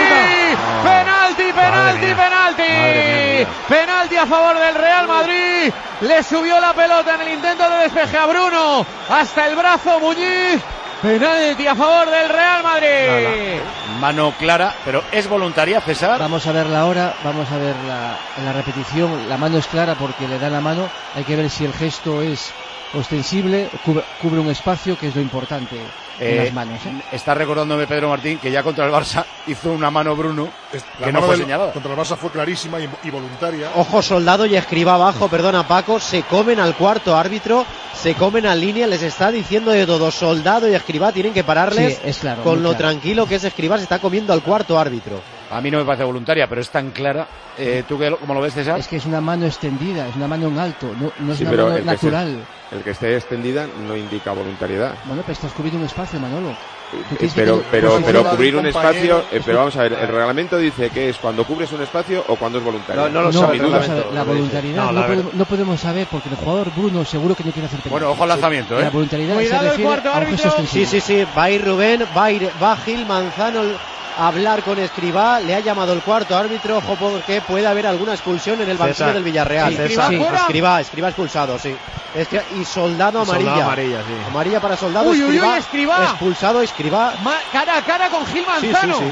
penalti, penalti, penalti, penalti, penalti a favor del Real Madrid, le subió la pelota en el intento de despeje a Bruno, hasta el brazo Muñiz, penalti a favor del Real Madrid. Mano clara, pero es voluntaria, César. Vamos a verla ahora, vamos a ver la, en la repetición. La mano es clara porque le da la mano. Hay que ver si el gesto es ostensible, cubre, cubre un espacio, que es lo importante en Eh, las manos. ¿eh? Está recordándome Pedro Martín que ya contra el Barça hizo una mano Bruno La que no mano fue del- señalada. Contra el Barça fue clarísima y, y voluntaria. Ojo Soldado y Escribá abajo, perdona Paco, se comen al cuarto árbitro, se comen a línea, les está diciendo de todo. Soldado y Escribá tienen que pararles Sí, es claro, con muy lo claro. tranquilo que es Escribá, se está comiendo al cuarto árbitro. A mí no me parece voluntaria, pero es tan clara. Eh, ¿Tú qué, lo- cómo lo ves, César? Es que es una mano extendida, es una mano en alto, no, no es Sí, una pero mano el que, natural. esté, el que esté extendida no indica voluntariedad. Bueno, pero estás cubriendo un espacio, Manolo. Tú Eh, tienes que Pero, tener- pero, pues, pero pues, cubrir un compañero- espacio, eh, pero vamos a ver, el reglamento dice que es cuando cubres un espacio o cuando es voluntario. No, no No, lo sabe vamos el a ver, reglamento. la voluntariedad No, no, la podemos, no podemos saber porque el jugador Bruno seguro que no quiere hacer penalti. Bueno, ojo al lanzamiento, ¿eh? La voluntariedad Cuidado se el refiere cuarto a un árbitro. gesto Sí, extensivo. sí, sí, va a ir Rubén, va a ir, va Gil Manzano a hablar con Escribá, le ha llamado el cuarto árbitro, ojo porque puede haber alguna expulsión en el banquillo César. del Villarreal. Sí, César. Sí, ¿Fuera? Escribá, Escribá expulsado, sí. Es que- y Soldado Y Soldado amarilla. amarilla, sí. Amarilla para Soldado, Uy, uy, uy, Escribá, Escribá. expulsado, Escribá. Ma- cara a cara con Gil Sí, sí, Manzano. sí.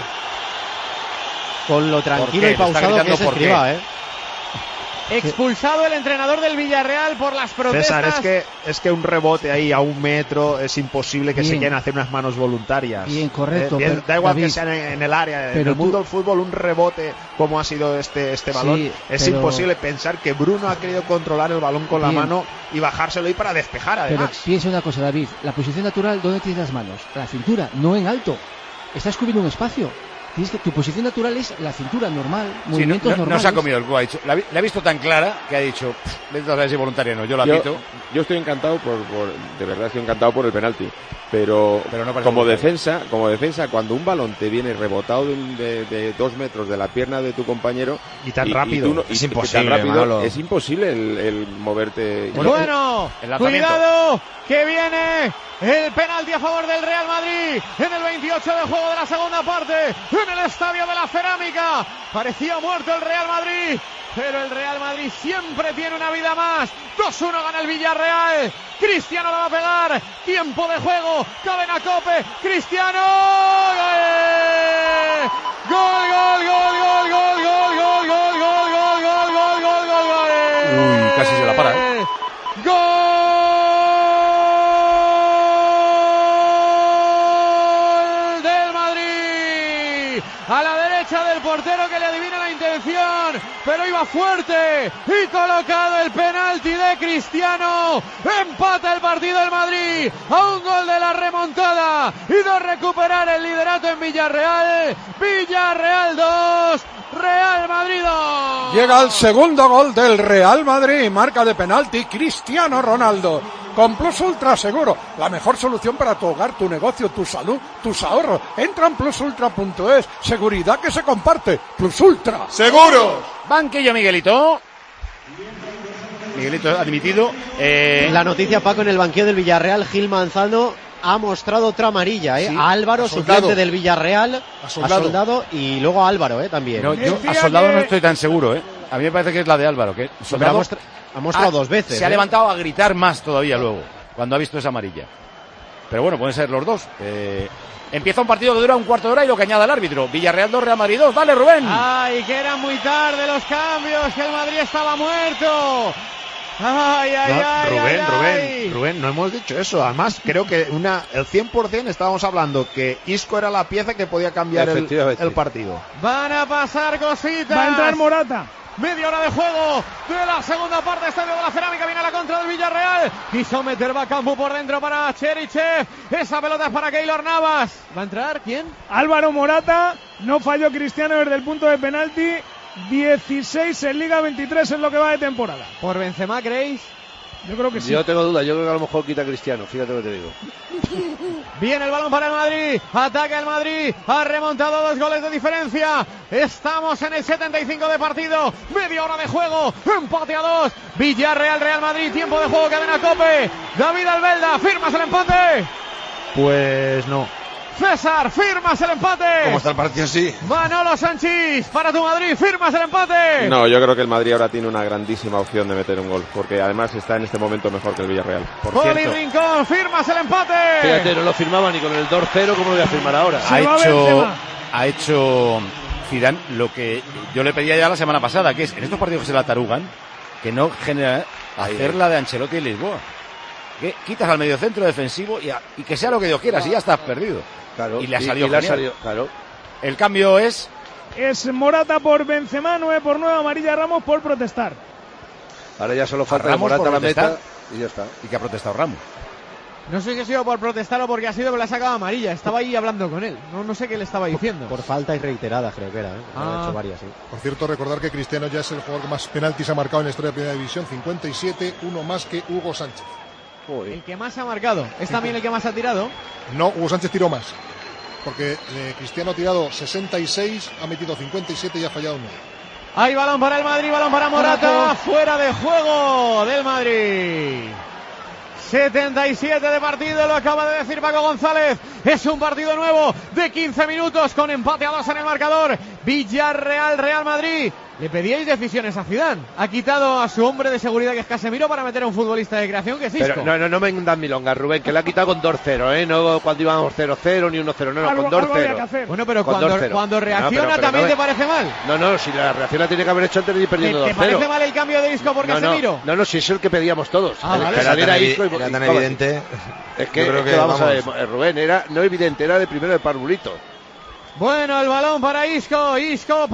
Con lo ¿Por tranquilo qué? y ¿Le está pausado que gritando es por qué? Escribá, ¿eh? Expulsado el entrenador del Villarreal por las protestas. César, es que, es que un rebote ahí a un metro es imposible que Bien. se quieran hacer unas manos voluntarias. Bien, correcto, Eh, bien, pero, da igual David, que sean en, en el área. En pero el mundo tú- del fútbol, un rebote como ha sido este, este Sí, balón, es pero- imposible pensar que Bruno ha querido controlar el balón con la Bien. mano y bajárselo ahí para despejar Pero además. piensa una cosa, David. La posición natural, ¿dónde tienes las manos? A la cintura, no en alto. Estás cubriendo un espacio. Tienes que, tu posición natural es la cintura normal, Sí, movimientos no, no, normales. no se ha comido el cubo, ha dicho. La, la ha visto tan clara que ha dicho, vete a ver si voluntaria no, yo la Yo, pito. yo estoy encantado por, por, de verdad estoy encantado por el penalti, pero, Pero no parece como voluntario. defensa, como defensa, cuando un balón te viene rebotado de, un- de, de dos metros de la pierna de tu compañero Y tan rápido. tú no- Es y- y imposible, tan rápido, Manolo. es imposible el, el moverte. Bueno, el lanzamiento. cuidado, que viene el penalti a favor del Real Madrid en el veintiocho de juego de la segunda parte, en el Estadio de la Cerámica. Parecía muerto el Real Madrid, pero el Real Madrid siempre tiene una vida más. dos uno gana el Villarreal. Cristiano lo va a pegar. Tiempo de juego. Cadena Cope. Cristiano. ¡Gol! Gol, gol, gol, gol, gol, gol, gol, gol, gol, gol, gol, gol, gol, gol, gol. Uy, casi se la para, ¿eh? ¡Gol del Madrid! A la derecha del portero que le adivina la intención, pero iba fuerte y colocado el penalti de Cristiano. Empata el partido el Madrid a un gol de la remontada y de recuperar el liderato en Villarreal. Villarreal dos, Real Madrid dos. Llega el segundo gol del Real Madrid, marca de penalti Cristiano Ronaldo. Con Plus Ultra Seguro, la mejor solución para tu hogar, tu negocio, tu salud, tus ahorros. Entra en plus ultra punto es. Seguridad que se comparte. Plus Ultra. ¡Seguro! Banquillo, Miguelito. Miguelito admitido. Eh, La noticia, Paco, en el banquillo del Villarreal, Gil Manzano ha mostrado otra amarilla, ¿eh? Sí. A Álvaro, A Soldado. suplente del Villarreal, A a Soldado. Soldado y luego a Álvaro, ¿eh? También. no, yo Decía a Soldado que- no estoy tan seguro, ¿eh? A mí me parece que es la de Álvaro. Que Pero ha, Soldado mostra- ha mostrado ha- dos veces. se ha ¿eh? levantado a gritar más todavía luego, cuando ha visto esa amarilla. Pero bueno, pueden ser los dos. Eh, empieza un partido que dura un cuarto de hora y lo que añade el árbitro. Villarreal dos, Real Madrid dos. Dale, Rubén. Ay, que eran muy tarde los cambios, que el Madrid estaba muerto. Ay, ay, No, ay, Rubén, ay, Rubén, ay. Rubén, no hemos dicho eso. Además, creo que una, el cien por ciento estábamos hablando que Isco era la pieza que podía cambiar el, Efectivamente. el partido. Van a pasar cositas. Va a entrar Morata. Media hora de juego de la segunda parte. Estadio de la Cerámica. Viene a la contra del Villarreal. Quiso meter Bacambu por dentro para Cherichev. Esa pelota es para Keylor Navas. ¿Va a entrar? ¿Quién? Álvaro Morata. No falló Cristiano desde el punto de penalti. dieciséis en Liga, veintitrés en lo que va de temporada. ¿Por Benzema, creéis? Yo creo que sí. Yo tengo dudas, yo creo que a lo mejor quita a Cristiano, fíjate lo que te digo. Viene el balón para el Madrid. Ataca el Madrid. Ha remontado dos goles de diferencia. Estamos en el setenta y cinco de partido. Media hora de juego. Empate a dos. Villarreal, Real Madrid. Tiempo de juego. Cadena Cope. David Albelda. ¿Firmas el empate? Pues no. César, ¿firmas el empate? ¿Cómo está el partido así? Manolo Sánchez, para tu Madrid. ¿Firmas el empate? No, yo creo que el Madrid ahora tiene una grandísima opción de meter un gol, porque además está en este momento mejor que el Villarreal. Por Poli cierto, Rincón, ¿firmas el empate? Fíjate, no lo firmaba ni con el dos cero, ¿cómo lo voy a firmar ahora? ha va hecho, Benzema. ha hecho Zidane lo que yo le pedía ya la semana pasada, que es en estos partidos que se la tarugan, que no genera hacer la de Ancelotti y Lisboa. Que quitas al mediocentro defensivo y, a- y que sea lo que Dios quiera, si ya estás perdido. Claro, Y le ha salido le ha genial. salido, claro. El cambio es Es Morata por Benzema, nueve por nueve, amarilla Ramos por protestar. Ahora ya solo falta que Ramos Morata por la protestar. meta y ya está. y que ha protestado Ramos. No sé si ha sido por protestar o porque ha sido que le ha sacado amarilla. Estaba ahí hablando con él. No, no sé qué le estaba diciendo. Por falta y reiterada, creo que era. ¿eh? Ah. Ha hecho varias, sí. Por cierto, recordar que Cristiano ya es el jugador que más penaltis ha marcado en la historia de Primera División, cincuenta y siete, uno más que Hugo Sánchez. El que más ha marcado. ¿Es también el que más ha tirado? No, Hugo Sánchez tiró más, porque eh, Cristiano ha tirado sesenta y seis, ha metido cincuenta y siete y ha fallado nueve. Hay balón para el Madrid, balón para Morata. Fuera de juego del Madrid. setenta y siete de partido, lo acaba de decir Paco González. Es un partido nuevo de quince minutos con empate a dos en el marcador. Villarreal, Real Madrid. Le pedíais decisiones a Zidane. Ha quitado a su hombre de seguridad, que es Casemiro, para meter a un futbolista de creación que es Isco. Pero no, no, no me das milongas, Rubén, que le ha quitado con dos cero, ¿eh? No cuando íbamos cero cero ni uno cero, no, no, Algo- con dos algo había cero. que hacer. Bueno, pero Con cuando, dos cero. cuando No, reacciona pero- pero también no te me- parece mal. No, no, si la reacción la tiene que haber hecho antes de ir ¿Te, perdiendo te dos cero. parece mal el cambio de Isco por No, Casemiro? no, no, no, si es el que pedíamos todos. Ah, El vale. que Era saliera tan, evi- Isco y- era y tan Kovacic. evidente. Es que, Yo creo es que que, vamos, a ver, vamos. eh, Rubén, era no evidente, era de primero de Parbulito. Bueno, el balón para Isco, Isco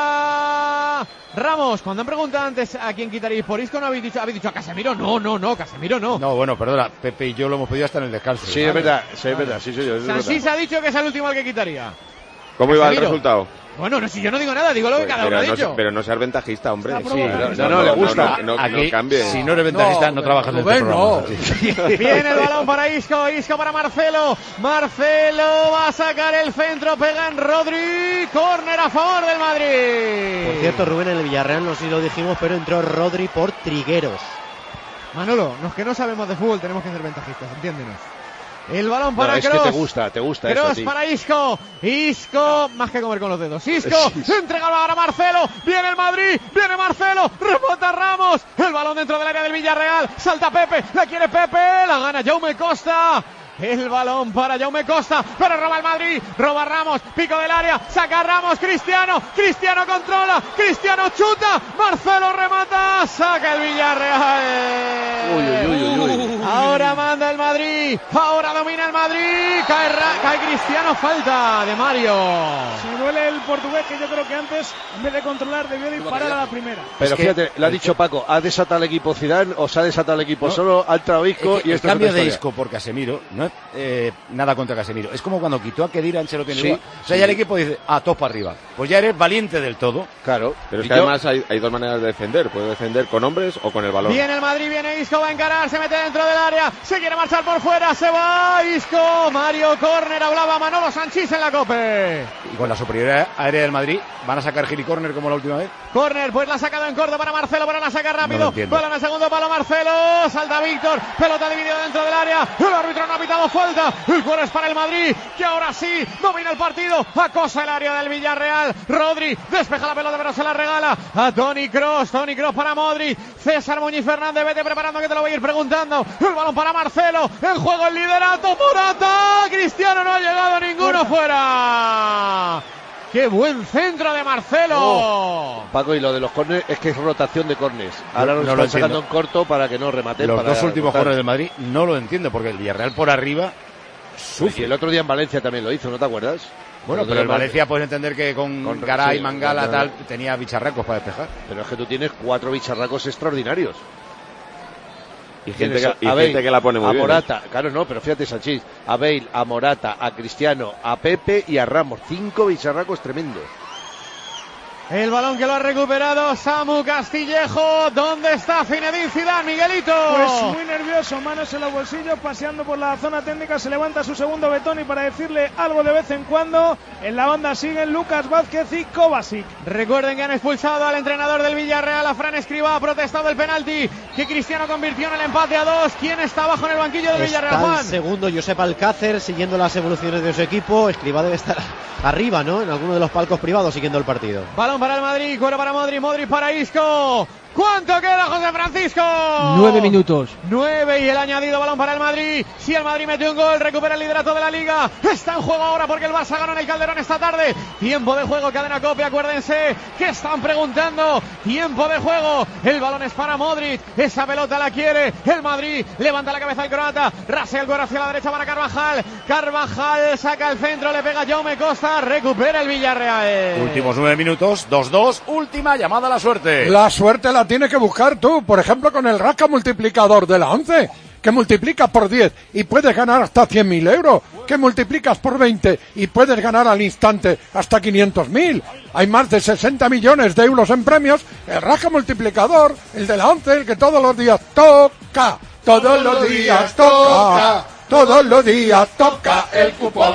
para Ramos. Cuando han preguntado antes a quién quitaréis por Isco, no habéis dicho, habéis dicho a Casemiro. No, no, no, Casemiro no. No, bueno, perdona, Pepe y yo lo hemos pedido hasta en el descanso. Sí, es verdad, sí, es verdad, sí, sí, es verdad. Sansís ha dicho que es el último al que quitaría. ¿Cómo iba el Casemiro. resultado? Bueno, no, si yo no digo nada, digo lo que Pues, cada uno pero, ha no, dicho. se- pero no seas ventajista, hombre. Está Sí, provocando. no, no, le gusta. No, no, Aquí, no cambie. si no eres ventajista, no, no trabajas en este programa. Viene el balón para Isco, Isco para Marcelo. Marcelo va a sacar el centro, pega en Rodri. Córner a favor del Madrid. Por cierto, Rubén, en el Villarreal no sé si lo dijimos, pero entró Rodri por Trigueros. Manolo, los que no sabemos de fútbol tenemos que ser ventajistas, entiéndenos. El balón para No, es Kroos. que te gusta, te gusta eso a Kroos ti. para Isco. Isco, más que comer con los dedos. Isco, entrega el balón a Marcelo. Viene el Madrid, viene Marcelo. Rebota Ramos. El balón dentro del área del Villarreal. Salta Pepe, la quiere Pepe. La gana Jaume Costa. El balón para Jaume Costa, pero roba el Madrid, roba Ramos, pico del área, saca Ramos, Cristiano, Cristiano controla, Cristiano chuta, Marcelo remata, saca el Villarreal. Uy, uy, uy, uy, uy. Ahora manda el Madrid, ahora domina el Madrid, cae, Ra- cae Cristiano, falta de Mario. Se duele el portugués, que yo creo que antes, en vez de controlar, debió disparar a la primera. Pero Es que- fíjate, lo ha dicho Paco, ha desatado el equipo Zidane o se ha desatado el equipo No. solo, ha entrado Isco Es que y el esto es cambio otra de historia. Isco por Casemiro no es eh, nada contra Casemiro. Es como cuando quitó a Khedira Ancelotti en Sí, Uruguay. O sea, sí. ya el equipo dice, ah, todos para arriba. Pues ya eres valiente del todo. Claro. Pero es Y que yo- además hay, hay dos maneras de defender. Puedes defender con hombres o con el balón. Viene el Madrid, viene Isco, va a encarar, se mete dentro del área, se quiere marchar por fuera, se va Isco, Mario Córner, hablaba Manolo Sanchís en la COPE. Y con la superioridad aérea del Madrid, ¿van a sacar Gil y Corner como la última vez? Córner, pues la ha sacado en corto para Marcelo, para la saca No lo rápido, entiendo. balón al segundo palo Marcelo, salta Víctor, pelota dividida dentro del área, el árbitro no ha pitado falta, el cuero es para el Madrid, que ahora sí domina el partido, acosa el área del Villarreal, Rodri despeja la pelota pero se la regala a Toni Kroos, Toni Kroos para Modric, César Muñiz Fernández, vete preparando que te lo voy a ir preguntando, el balón para Marcelo, en juego el liderato, Morata, Cristiano no ha llegado ninguno fuera. ¡Qué buen centro de Marcelo! Oh, Paco, y lo de los córneres es que es rotación de córneres. Ahora No- nos no lo están sacando en entiendo. corto para que no rematen. Los para dos últimos rotar. corners del Madrid no lo entiendo, porque el Villarreal por arriba Y el otro día en Valencia también lo hizo, ¿no te acuerdas? Bueno, otro pero día el en Val- Valencia puedes entender que con, Con- Garay, sí, Mangala, no, tal, tenía bicharracos para despejar. Pero es que tú tienes cuatro bicharracos extraordinarios. Y gente Tienes que, y a gente Bale, que la pone muy a bien. ¿eh? Morata, claro, no, pero fíjate, Sanchís, a Bale, a Morata, a Cristiano, a Pepe y a Ramos. Cinco bicharracos tremendos. El balón que lo ha recuperado Samu Castillejo. ¿Dónde está Zinedine Zidane, Miguelito? Pues muy nervioso, manos en los bolsillos, paseando por la zona técnica, se levanta su segundo Betoni para decirle algo de vez en cuando. En la banda siguen Lucas Vázquez y Kovacic. Recuerden que han expulsado al entrenador del Villarreal, a Fran Escribá, ha protestado el penalti que Cristiano convirtió en el empate a dos. ¿Quién está abajo en el banquillo del Villarreal, Está Juan? el segundo Josep Alcácer siguiendo las evoluciones de su equipo. Escribá debe estar arriba, ¿no? En alguno de los palcos privados siguiendo el partido. Balón para el Madrid, cuero para Modric, Modric para Isco. ¿Cuánto queda, José Francisco? Nueve minutos. Nueve y el añadido, balón para el Madrid. Si el Madrid mete un gol, recupera el liderato de la Liga. Está en juego ahora porque el Barça ganó en el Calderón esta tarde. Tiempo de juego, cadena COPE, acuérdense que están preguntando. Tiempo de juego. El balón es para Modric. Esa pelota la quiere el Madrid. Levanta la cabeza el croata. Rasea el cuero hacia la derecha para Carvajal. Carvajal saca el centro, le pega Jaume Costa. Recupera el Villarreal. Últimos nueve minutos, dos dos, última llamada a la suerte. La suerte la tienes que buscar tú, por ejemplo, con el Rasca multiplicador de la once, que multiplicas por diez y puedes ganar hasta cien mil euros, que multiplicas por veinte y puedes ganar al instante hasta quinientos mil. Hay más de sesenta millones de euros en premios. El Rasca multiplicador, el de la once, el que todos los días toca, todos los días toca, todos los días toca el cupón.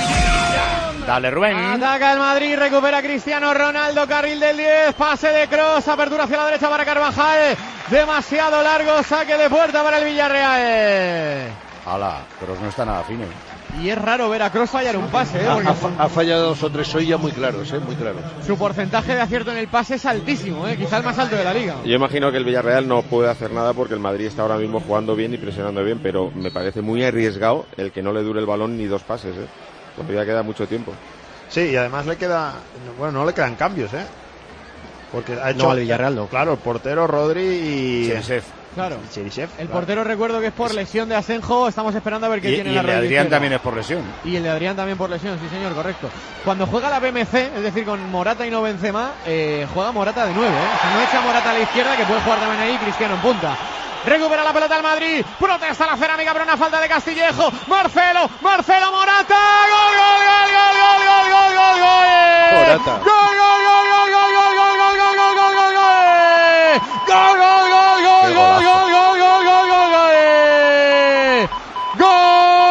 Dale, Rubén. Ataca el Madrid, recupera Cristiano Ronaldo, carril del diez, pase de Kroos, apertura hacia la derecha para Carvajal, demasiado largo, saque de puerta para el Villarreal. Ala, pero no está nada fino. Y es raro ver a Kroos fallar un pase, ¿eh? Ha, Porque ha fa- ha fallado dos o tres hoy ya muy claros, ¿eh? Muy claros. su porcentaje de acierto en el pase es altísimo, ¿eh? Quizá el más alto de la liga. Yo imagino que el Villarreal no puede hacer nada porque el Madrid está ahora mismo jugando bien y presionando bien, pero me parece muy arriesgado el que no le dure el balón ni dos pases, ¿eh? Todavía queda mucho tiempo. Sí, y además le queda, bueno, no le quedan cambios, ¿eh? Porque ha hecho, No, al Villarreal no. Claro, el portero Rodri y Cherisev. Claro. Cherisev, El claro. portero recuerdo que es por lesión de Asenjo, estamos esperando a ver qué Y, tiene y la el de rodilla Adrián izquierda. también es por lesión. Y el de Adrián también por lesión, sí señor, correcto. Cuando juega la B M C, es decir, con Morata y no Benzema, eh, juega Morata de nueve, ¿eh? Si no echa Morata a la izquierda, que puede jugar también ahí, Cristiano en punta. Recupera la pelota el Madrid, protesta la cerámica, pero una falta de Castillejo. Marcelo, Marcelo Morata, gol, gol, gol, gol, gol, gol, gol, gol, Morata. Gol, gol, gol, gol, gol, gol, gol, gol, gol, gol, gol, gol, gol. Gol, gol, gol, gol, gol, gol, gol, gol, gol, gol, gol. Gol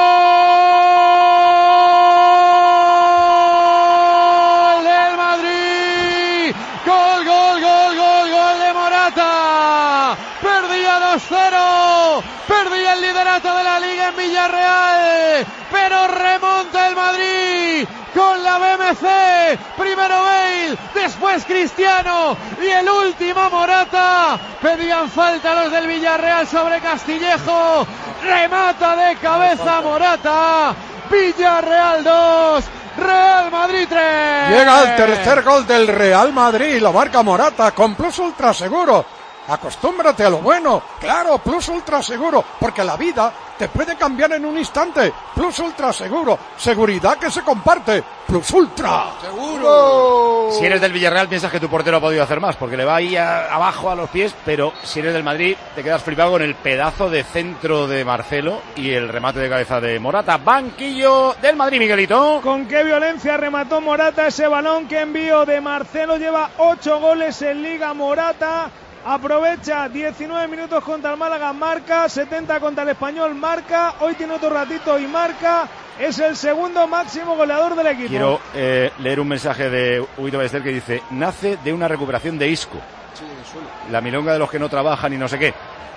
del Madrid. Gol, gol, gol, gol, gol de Morata. Perdía dos cero. Perdía el liderato de la Liga en Villarreal, pero remonta el Madrid con la B M C. Primero Bale, después Cristiano y el último Morata. Pedían falta los del Villarreal sobre Castillejo. Remata de cabeza Morata. Villarreal dos, Real Madrid tres. Llega el tercer gol del Real Madrid, lo marca Morata con Plus Ultra Seguro. Acostúmbrate a lo bueno, claro, Plus Ultra Seguro, porque la vida te puede cambiar en un instante. Plus Ultra Seguro, seguridad que se comparte. Plus Ultra Seguro. Si eres del Villarreal piensas que tu portero ha podido hacer más, porque le va ahí a, abajo a los pies, pero si eres del Madrid te quedas flipado con el pedazo de centro de Marcelo y el remate de cabeza de Morata. Banquillo del Madrid, Miguelito. Con qué violencia remató Morata ese balón, que envío de Marcelo. Lleva ocho goles en Liga Morata. Aprovecha diecinueve minutos contra el Málaga, marca, setenta contra el Español, marca, hoy tiene otro ratito y marca, es el segundo máximo goleador del equipo. Quiero eh, leer un mensaje de Huito Ballester que dice: nace de una recuperación de Isco, sí, la milonga de los que no trabajan y no sé qué,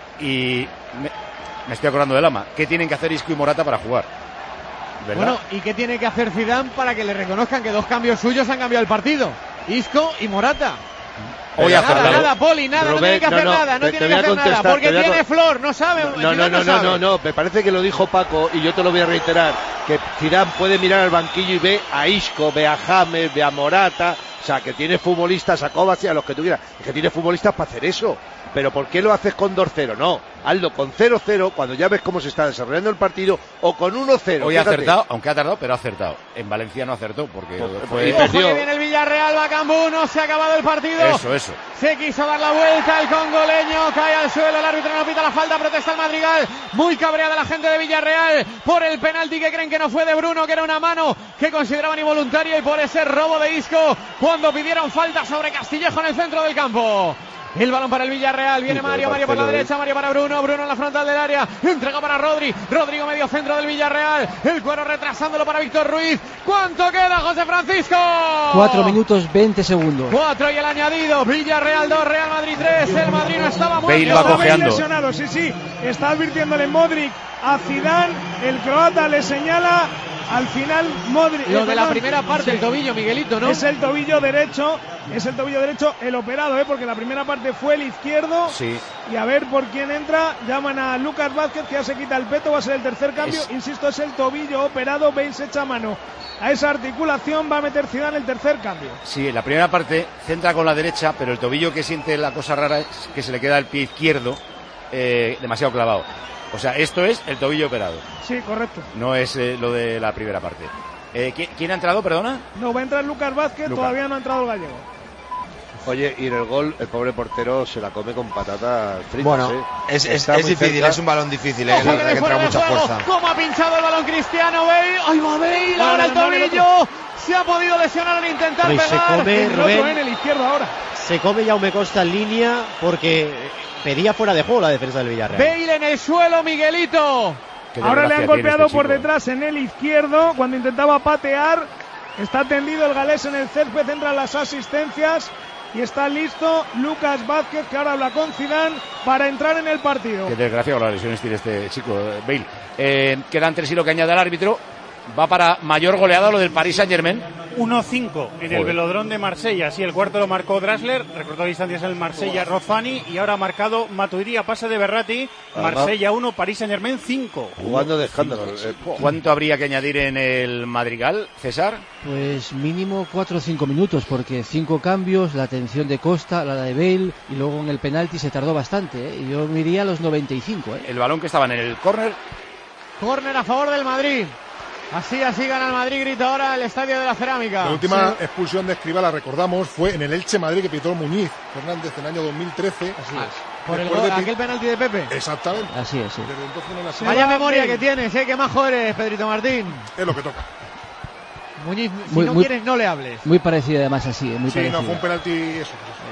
y me, me estoy acordando del Lama. ¿Qué tienen que hacer Isco y Morata para jugar? ¿Verdad? Bueno, ¿y qué tiene que hacer Zidane para que le reconozcan que dos cambios suyos han cambiado el partido? Isco y Morata. Hoy nada, acertado. nada, Poli, nada, Rubén, no tiene que hacer no, no, nada, no te, tiene te que hacer nada, porque tiene con... Flor, no sabe. No, no, no, no, no, no, me parece que lo dijo Paco y yo te lo voy a reiterar, que Zidane puede mirar al banquillo y ve a Isco, ve a James, ve a Morata, o sea, que tiene futbolistas, a Kovacic, a los que tú quieras, que tiene futbolistas para hacer eso. Pero ¿por qué lo haces con dos cero? No, hazlo con cero cero cuando ya ves cómo se está desarrollando el partido, o con uno cero. Hoy ha acertado, aunque ha tardado, pero ha acertado. En Valencia no acertó porque fue... Ojo que viene el Villarreal, Bacambú, no se ha acabado el partido. Eso, eso. Se quiso dar la vuelta, el congoleño cae al suelo, el árbitro no pita la falta, protesta el Madrigal. Muy cabreada la gente de Villarreal por el penalti que creen que no fue de Bruno, que era una mano que consideraban involuntaria, y por ese robo de Isco cuando pidieron falta sobre Castillejo en el centro del campo. El balón para el Villarreal, viene Mario, Mario por la derecha, Mario para Bruno, Bruno en la frontal del área, entrega para Rodri, Rodrigo medio centro del Villarreal, el cuero retrasándolo para Víctor Ruiz. ¿Cuánto queda, José Francisco? Cuatro minutos veinte segundos. Cuatro y el añadido, Villarreal dos, Real Madrid tres, el Madrid no estaba muerto. Bale va cojeando. Lesionado, sí, sí, está advirtiéndole Modric a Zidane, el croata le señala. Al final Modric, lo de la primera parte, sí. El tobillo, Miguelito, ¿no? Es el tobillo derecho, es el tobillo derecho el operado, ¿eh? Porque la primera parte fue el izquierdo. Sí. Y a ver por quién entra, llaman a Lucas Vázquez, que ya se quita el peto, va a ser el tercer cambio. Es... Insisto, es el tobillo operado, veis, echa mano a esa articulación, va a meter Zidane el tercer cambio. Sí, la primera parte centra con la derecha, pero el tobillo que siente la cosa rara es que se le queda el pie izquierdo eh, demasiado clavado. O sea, esto es el tobillo operado. Sí, correcto. No es eh, lo de la primera parte. Eh, ¿quién, ¿Quién ha entrado, perdona? No, va a entrar Lucas Vázquez, Lucas. Todavía no ha entrado el gallego. Oye, y en el gol, el pobre portero se la come con patatas fritas. Bueno, ¿eh? es, es, es difícil, cerca. Es un balón difícil, ¿eh? Ojo, que, que entra mucha fuerza. ¿Cómo ha pinchado el balón Cristiano Bale? ¡Ay, va Bale! Ahora el tobillo. Se ha podido lesionar al intentar Pero pegar. Se come, el Rubén, otro en el izquierdo ahora. Se come Jaume Costa en línea porque pedía fuera de juego la defensa del Villarreal. Bale en el suelo, Miguelito. Ahora le han golpeado este por detrás en el izquierdo cuando intentaba patear. Está tendido el galés en el césped, entran las asistencias y está listo Lucas Vázquez, que ahora habla con Zidane para entrar en el partido. Qué desgracia con las lesiones tiene este chico, Bale. Eh, quedan tres y lo que añade el árbitro. Va para mayor goleada lo del Paris Saint-Germain. uno cinco en el Velodrome de Marsella. Sí, el cuarto lo marcó Drasler, recortó distancias el Marsella Rozzani, y ahora ha marcado Matuidi a pase de Berratti. Marsella uno, Paris Saint-Germain cinco. Jugando de escándalo. ¿Cuánto habría que añadir en el Madrigal, César? Pues mínimo cuatro o cinco minutos, porque cinco cambios, la atención de Costa, la de Bale, y luego en el penalti se tardó bastante, ¿eh? Y yo me iría a los noventa y cinco. ¿eh? El balón que estaba en el córner. Córner a favor del Madrid. Así, así gana el Madrid, grita ahora el Estadio de la Cerámica. La última sí. expulsión de Escribá, la recordamos, fue en el Elche Madrid, que pitó Muñiz Fernández en el año dos mil trece. Así es. Por el gol, de aquel penalti de Pepe. Exactamente. Así es, sí. Desde entonces no la Vaya memoria que tienes, ¿eh? Qué majo eres, Pedrito Martín. Es lo que toca. Muñiz, si Muy- no muy- quieres, no le hables. Muy parecida además así, eh, muy Sí, no, parecida. fue un penalti eso.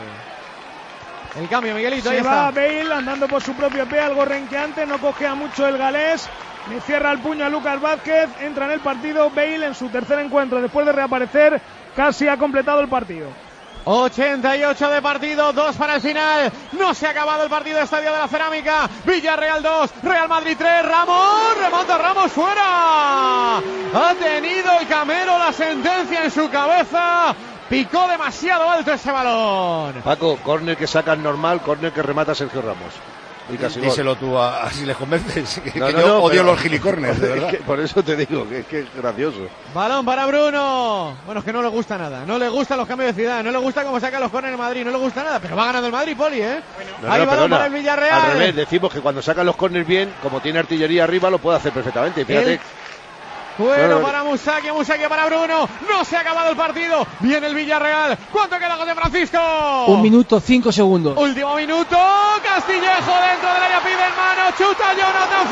El cambio, Miguelito, ahí Se está. va Bale andando por su propio pie, algo renqueante, no cogea mucho el galés. Le cierra el puño a Lucas Vázquez, entra en el partido Bale en su tercer encuentro. Después de reaparecer, casi ha completado el partido. ochenta y ocho de partido, dos para el final. No se ha acabado el partido, Estadio de la Cerámica. Villarreal dos, Real Madrid tres. Ramos, remonta Ramos fuera. Ha tenido el Camero la sentencia en su cabeza. Picó demasiado alto ese balón. Paco, córner que sacan normal, córner que remata Sergio Ramos. Y casi gol. Díselo tú a, a si le convences. Que, No, que no, yo no, odio pero- los gilicornes, de verdad. Es que por eso te digo que es que es gracioso. Balón para Bruno. Bueno, es que no le gusta nada. No le gustan los cambios de ciudad. No le gusta cómo saca los córneres en Madrid. No le gusta nada. Pero va ganando el Madrid, Poli, ¿eh? No, Ahí no, balón perdona. para el Villarreal. Al revés, decimos que cuando sacan los córners bien, como tiene artillería arriba, lo puede hacer perfectamente. Y fíjate. El- Bueno, Bueno, para Musaki, Musaki para Bruno. No se ha acabado el partido. Viene el Villarreal. ¿Cuánto queda, José Francisco? Un minuto, cinco segundos. Último minuto. Castillejo dentro del área, pide en mano. Chuta Jonathan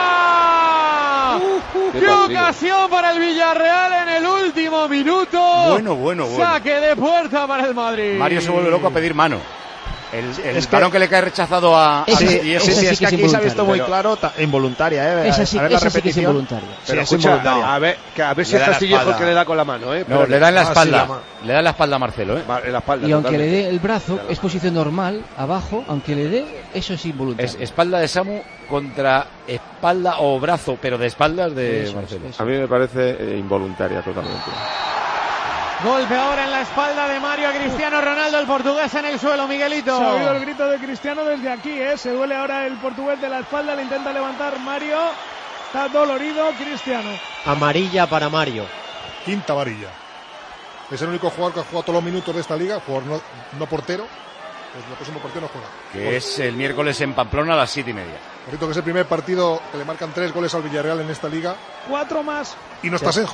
fuera. qué ¡Qué partido! ocasión para el Villarreal en el último minuto! Bueno, bueno, bueno. Saque de puerta para el Madrid. Mario se vuelve loco a pedir mano. El, el es que- balón que le cae rechazado a, a Sí, Castillejo. sí, sí, es que aquí se ha visto muy Pero- claro, ta- involuntaria, ¿eh? Esa sí- a ver la esa sí que es repetición. involuntaria. Sí, Pero es escucha, involuntaria. a ver, que a ver si Le es da la Castillejo el espalda. que le da con la mano, ¿eh? No, Pero- le da en la Ah, sí, espalda. la ma- Le da en la espalda a Marcelo, ¿eh? Va, en la espalda. Y aunque le totalmente. dé el brazo, es posición normal, abajo, aunque le dé, eso es involuntario. Es espalda de Samu contra espalda o brazo, pero de espaldas de Eso es, Marcelo. eso. A mí me parece eh, involuntaria totalmente. Golpe ahora en la espalda de Mario a Cristiano Ronaldo, el portugués en el suelo, Miguelito. Se ha oído el grito de Cristiano desde aquí, ¿eh? Se duele ahora el portugués de la espalda, le intenta levantar Mario. Está dolorido Cristiano. Amarilla para Mario. Quinta amarilla. Es el único jugador que ha jugado todos los minutos de esta liga, jugador no, no portero. Pues el próximo partido no juega. Que es el miércoles en Pamplona a las siete y media. Por cierto, que es el primer partido que le marcan tres goles al Villarreal en esta liga Cuatro más. y no está Senjo.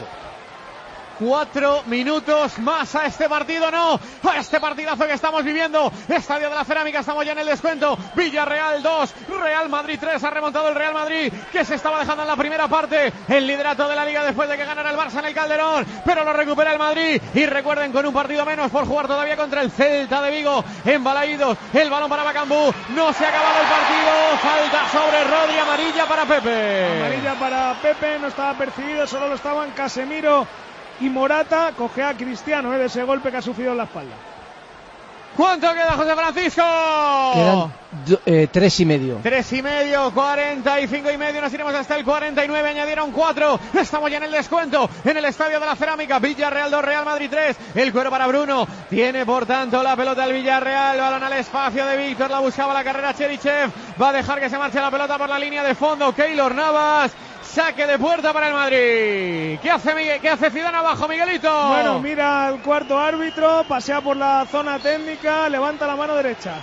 Cuatro minutos más a este partido, no, a este partidazo que estamos viviendo. Estadio de la Cerámica, estamos ya en el descuento. Villarreal dos, Real Madrid tres. Ha remontado el Real Madrid, que se estaba dejando en la primera parte el liderato de la Liga después de que ganara el Barça en el Calderón, pero lo recupera el Madrid. Y recuerden, con un partido menos por jugar todavía contra el Celta de Vigo en Balaídos. El balón para Bacambú, no se ha acabado el partido. Falta sobre Rodri, amarilla para Pepe. Amarilla para Pepe, no estaba percibido, solo lo estaban Casemiro y Morata. Coge a Cristiano, ¿eh? De ese golpe que ha sufrido en la espalda. ¿Cuánto queda, José Francisco? Quedan do- eh, tres y medio. Tres y medio, cuarenta y cinco y medio, nos iremos hasta el cuarenta y nueve, añadieron cuatro, estamos ya en el descuento, en el Estadio de la Cerámica. Villarreal dos, Real Madrid tres, el cuero para Bruno, tiene por tanto la pelota el Villarreal, balón al espacio de Víctor, la buscaba la carrera Cherichev, va a dejar que se marche la pelota por la línea de fondo, Keylor Navas, saque de puerta para el Madrid. ¿Qué hace Miguel? ¿Qué hace Zidane abajo, Miguelito? Bueno, mira al cuarto árbitro, pasea por la zona técnica, levanta la mano derecha.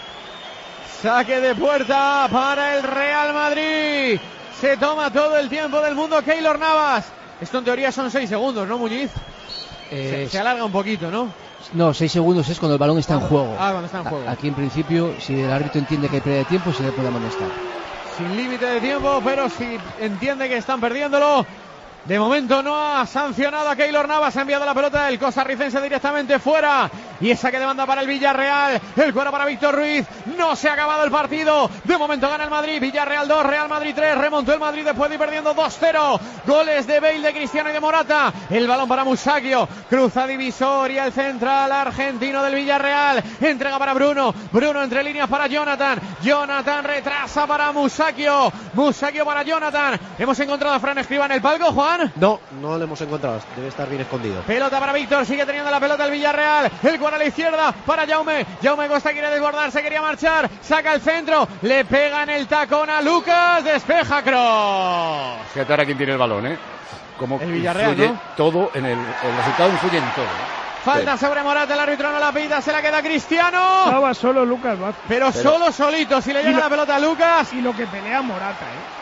Saque de puerta para el Real Madrid. Se toma todo el tiempo del mundo Keylor Navas. Esto en teoría son seis segundos, ¿no, Muñiz? Eh, se, se alarga un poquito, ¿no? No, seis segundos es cuando el balón está en juego. Ah, cuando está en juego. A- Aquí en principio, si el árbitro entiende que hay pérdida de tiempo, se le puede amonestar. Sin límite de tiempo, pero si entiende que están perdiéndolo. De momento no ha sancionado a Keylor Navas, ha enviado la pelota del costarricense directamente fuera. Y esa que demanda para el Villarreal, el cuero para Víctor Ruiz. No se ha acabado el partido. De momento gana el Madrid, Villarreal dos, Real Madrid tres. Remontó el Madrid después de ir perdiendo dos cero. Goles de Bale, de Cristiano y de Morata. El balón para Musacchio, cruza divisoria el central argentino del Villarreal. Entrega para Bruno, Bruno entre líneas para Jonathan. Jonathan retrasa para Musacchio, Musacchio para Jonathan. Hemos encontrado a Fran Escribá en el palco, Juan. No, no lo hemos encontrado. Debe estar bien escondido. Pelota para Víctor, sigue teniendo la pelota el Villarreal. El cuadro a la izquierda para Jaume. Jaume Costa quiere desbordar, se quería marchar. Saca el centro, le pega en el tacón a Lucas. Despeja Kroos. Fíjate ahora quién tiene el balón, ¿eh? Como El Villarreal, influye ¿no? todo en el, el resultado influye en todo. ¿eh? Falta sobre Morata, el árbitro no la pita, se la queda Cristiano. Estaba solo Lucas Vázquez. Pero, Pero- solo solito, si le Y llega lo- la pelota a Lucas. Y lo que pelea Morata, ¿eh?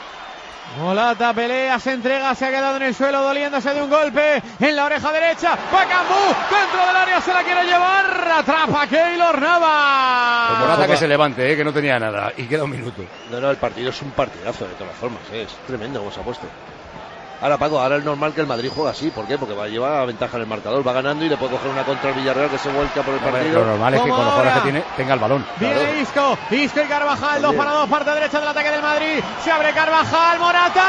Morata pelea, se entrega, se ha quedado en el suelo doliéndose de un golpe en la oreja derecha. Bacambú dentro del área, se la quiere llevar. Atrapa Keylor Navas. Pues Morata que se levante, ¿eh? Que no tenía nada. Y queda un minuto. No, no, el partido es un partidazo de todas formas, ¿eh? Es tremendo como se ha puesto. Ahora, Paco, ahora es normal que el Madrid juegue así. ¿Por qué? Porque va a llevar ventaja en el marcador, va ganando y le puede coger una contra el Villarreal que se vuelca por el No, partido. Lo normal es que con los jugadores que tiene tenga el balón. Viene Claro. Isco, Isco y Carvajal, dos para dos, parte derecha del ataque del Madrid. Se abre Carvajal, Morata,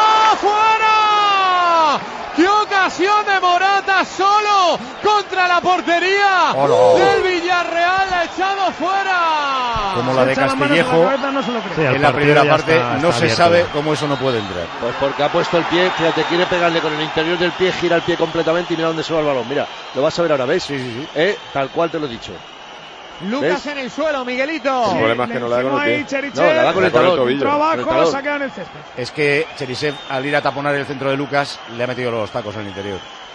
¡fuera! ¡Qué ocasión de Morata solo contra la portería Hola. del Villarreal! Ha echado fuera. Como la de Se echa las manos en la Castillejo, cabeza, no se lo cree. Sí, el en la partido primera ya parte está- no está se abierto sabe ya. cómo eso no puede entrar. Pues porque ha puesto el pie, fíjate, quiere pegarle con el interior del pie, gira el pie completamente y mira dónde se va el balón. Mira, lo vas a ver ahora, ¿ves? Sí, sí, sí. Eh, tal cual te lo he dicho. Lucas ¿Ves? en el suelo, Miguelito. El problema es que no le da con el ahí pie. Cherichev, No, le da con el talón. tobillo. Con el trabajo, talón. se ha quedado en el césped. Es que Cherisev, al ir a taponar el centro de Lucas, le ha metido los tacos en el interior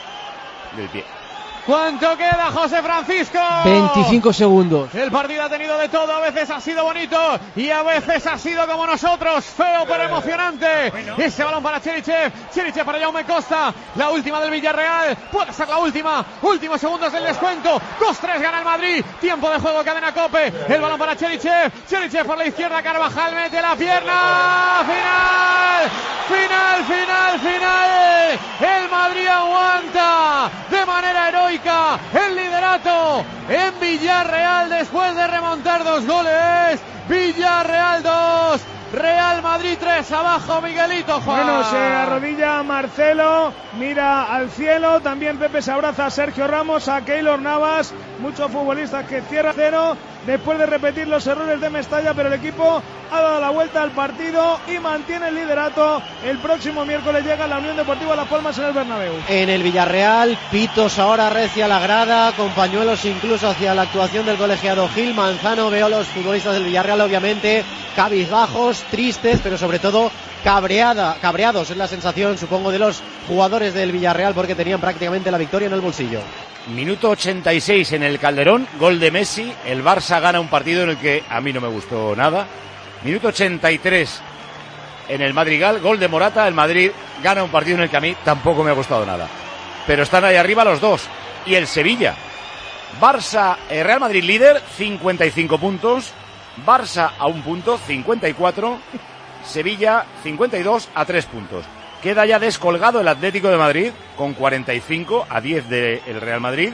del pie. ¿Cuánto queda, José Francisco? veinticinco segundos. El partido ha tenido de todo, a veces ha sido bonito y a veces ha sido como nosotros, feo pero emocionante. Ese balón para Cherichev, Cherichev para Jaume Costa, la última del Villarreal, puede ser la última, últimos segundos del descuento, dos tres gana el Madrid, tiempo de juego, cadena Cope, el balón para Cherichev, Cherichev por la izquierda, Carvajal mete la pierna, final, final, final, final, el Madrid aguanta de manera heroica el liderato en Villarreal después de remontar dos goles. Villarreal dos, Real Madrid tres, abajo Miguelito, Juan. Bueno, se arrodilla Marcelo, mira al cielo, también Pepe se abraza a Sergio Ramos, a Keylor Navas, muchos futbolistas que cierra cero después de repetir los errores de Mestalla, pero el equipo ha dado la vuelta al partido y mantiene el liderato. El próximo miércoles llega la Unión Deportiva Las Palmas en el Bernabéu. En el Villarreal, pitos ahora recia la grada, con pañuelos incluso hacia la actuación del colegiado Gil Manzano. Veo a los futbolistas del Villarreal obviamente cabizbajos, tristes, pero sobre todo cabreada, cabreados. Es la sensación, supongo, de los jugadores del Villarreal porque tenían prácticamente la victoria en el bolsillo. Minuto ochenta y seis en el Calderón, gol de Messi. El Barça gana un partido en el que a mí no me gustó nada. Minuto ochenta y tres en el Madrigal, gol de Morata. El Madrid gana un partido en el que a mí tampoco me ha gustado nada. Pero están ahí arriba los dos. Y el Sevilla. Barça, eh, Real Madrid líder, cincuenta y cinco puntos. Barça a un punto, cincuenta y cuatro. Sevilla, cincuenta y dos a tres puntos. Queda ya descolgado el Atlético de Madrid con cuarenta y cinco a diez del Real Madrid.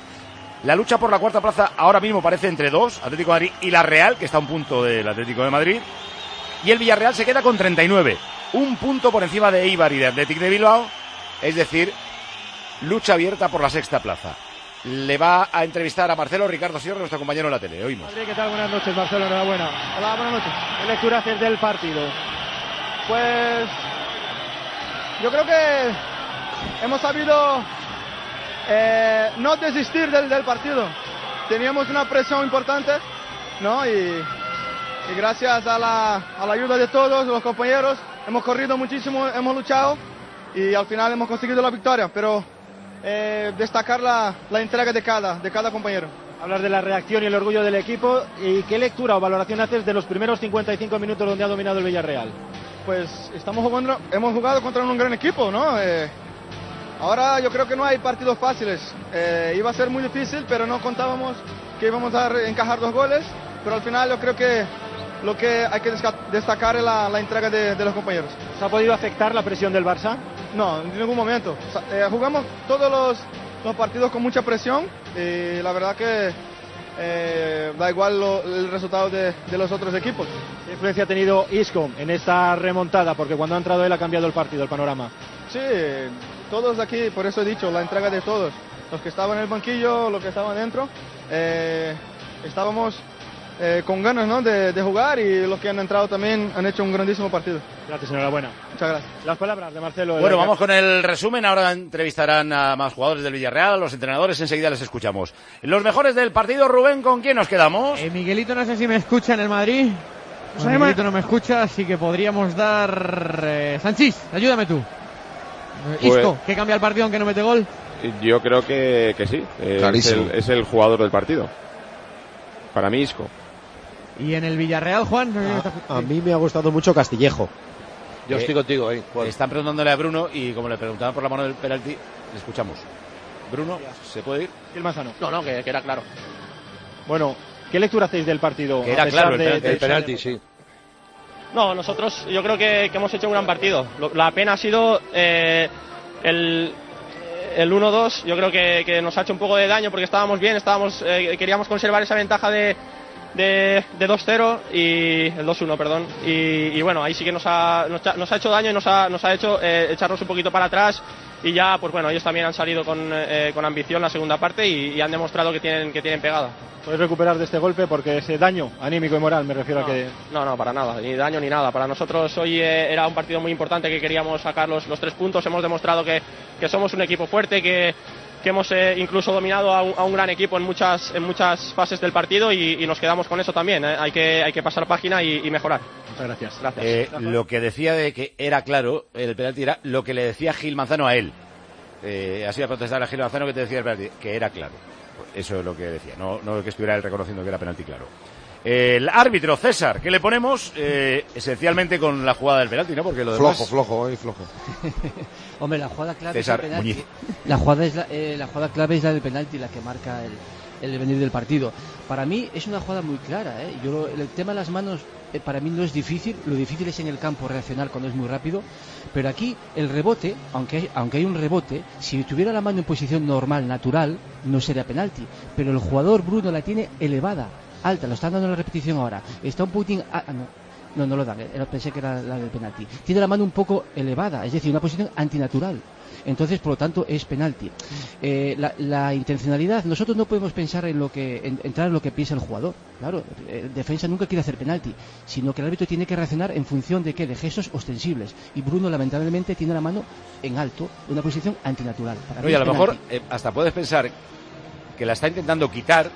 La lucha por la cuarta plaza ahora mismo parece entre dos, Atlético de Madrid y la Real, que está a un punto del Atlético de Madrid. Y el Villarreal se queda con treinta y nueve, un punto por encima de Eibar y de Athletic de Bilbao. Es decir, lucha abierta por la sexta plaza. Le va a entrevistar a Marcelo Ricardo Sierra, nuestro compañero en la tele. Oímos. ¿Qué tal? Buenas noches, Marcelo. Enhorabuena. Hola, buenas noches. ¿Qué lectura haces del partido? Pues yo creo que hemos sabido eh, no desistir del, del partido. Teníamos una presión importante, ¿no? Y, y gracias a la, a la ayuda de todos los compañeros hemos corrido muchísimo, hemos luchado y al final hemos conseguido la victoria. Pero eh, destacar la, la entrega de cada, de cada compañero. Hablas de la reacción y el orgullo del equipo. ¿Y qué lectura o valoración haces de los primeros cincuenta y cinco minutos donde ha dominado el Villarreal? Pues estamos jugando, hemos jugado contra un gran equipo, ¿no? Eh, ahora yo creo que no hay partidos fáciles. Eh, iba a ser muy difícil, pero no contábamos que íbamos a encajar dos goles. Pero al final yo creo que lo que hay que destacar es la, la entrega de, de los compañeros. ¿Se ha podido afectar la presión del Barça? No, en ningún momento. O sea, eh, jugamos todos los, los partidos con mucha presión y la verdad que eh, da igual lo, el resultado de, de los otros equipos. ¿Qué influencia ha tenido Isco en esta remontada? Porque cuando ha entrado él ha cambiado el partido, el panorama. Sí, todos aquí, por eso he dicho, la entrega de todos. Los que estaban en el banquillo, los que estaban dentro, eh, estábamos eh, con ganas, ¿no? de, de jugar y los que han entrado también han hecho un grandísimo partido. Gracias, enhorabuena. Muchas gracias. Las palabras de Marcelo. Bueno, vamos con el resumen. Ahora entrevistarán a más jugadores del Villarreal, a los entrenadores. Enseguida les escuchamos. Los mejores del partido, Rubén, ¿con quién nos quedamos? Eh, Miguelito, no sé si me escucha en el Madrid. Pues bueno, Miguelito no me escucha, así que podríamos dar... Eh, Sanchís, ayúdame tú. Eh, Pues- Isco, que cambia el partido aunque no mete gol. Yo creo que, que sí. Eh, es, Clarísimo. el, es el jugador del partido. Para mí, Isco. Y en el Villarreal, Juan... A mí me ha gustado mucho Castillejo. Yo estoy contigo ahí. Eh, están preguntándole a Bruno y como le preguntaban por la mano del penalti, le escuchamos. Bruno, ¿se puede ir? El Manzano. No, no, que, que era claro. Bueno, ¿qué lectura hacéis del partido? Que era A pesar claro el de- penalti. de- El penalti, sí. No, nosotros yo creo que, que hemos hecho un gran partido. Lo, la pena ha sido eh, el, el uno dos, yo creo que, que nos ha hecho un poco de daño porque estábamos bien, estábamos eh, queríamos conservar esa ventaja de, de, de dos cero y el dos uno, perdón. Y, y bueno, ahí sí que nos ha, nos ha, nos ha hecho daño y nos ha, nos ha hecho eh, echarnos un poquito para atrás. Y ya, pues bueno, ellos también han salido con, eh, con ambición la segunda parte y, y han demostrado que tienen, que tienen pegada. ¿Puedes recuperar de este golpe? Porque ese daño anímico y moral, me refiero no, a que... No, no, para nada, ni daño ni nada. Para nosotros hoy eh, era un partido muy importante que queríamos sacar los, los tres puntos. Hemos demostrado que, que somos un equipo fuerte, que, que hemos eh, incluso dominado a un, a un gran equipo en muchas, en muchas fases del partido y, y nos quedamos con eso también. Eh. Hay, que, hay que pasar página y, y mejorar. Muchas gracias. Gracias. Eh, lo que decía de que era claro, el penalti era lo que le decía Gil Manzano a él. Eh, así a protestar a Gil Manzano que te decía el penalti, que era claro. Eso es lo que decía, no, no que estuviera él reconociendo que era penalti claro. Eh, el árbitro, César, ¿qué le ponemos? Eh, esencialmente con la jugada del penalti, ¿no? Porque lo demás... Flojo, flojo, hoy flojo. Hombre, la jugada clave César es el penalti. Muñiz. La jugada, es la, eh, la jugada clave es la del penalti, la que marca el, el venir del partido. Para mí es una jugada muy clara, ¿eh? Yo, el tema de las manos eh, para mí no es difícil, lo difícil es en el campo reaccionar cuando es muy rápido, pero aquí el rebote, aunque hay, aunque hay un rebote, si tuviera la mano en posición normal, natural, no sería penalti, pero el jugador Bruno la tiene elevada, alta, lo están dando en la repetición ahora, está un poquitín... Ah, no. No, no lo dan, eh, pensé que era la del penalti. Tiene la mano un poco elevada, es decir, una posición antinatural. Entonces, por lo tanto, es penalti. Eh, la, la intencionalidad, nosotros no podemos pensar en lo que, en, entrar en lo que piensa el jugador. Claro, el defensa nunca quiere hacer penalti, sino que el árbitro tiene que reaccionar en función de qué, de gestos ostensibles. Y Bruno, lamentablemente, tiene la mano en alto, una posición antinatural. Para No, mí y a es lo penalti. mejor eh, hasta puedes pensar que la está intentando quitar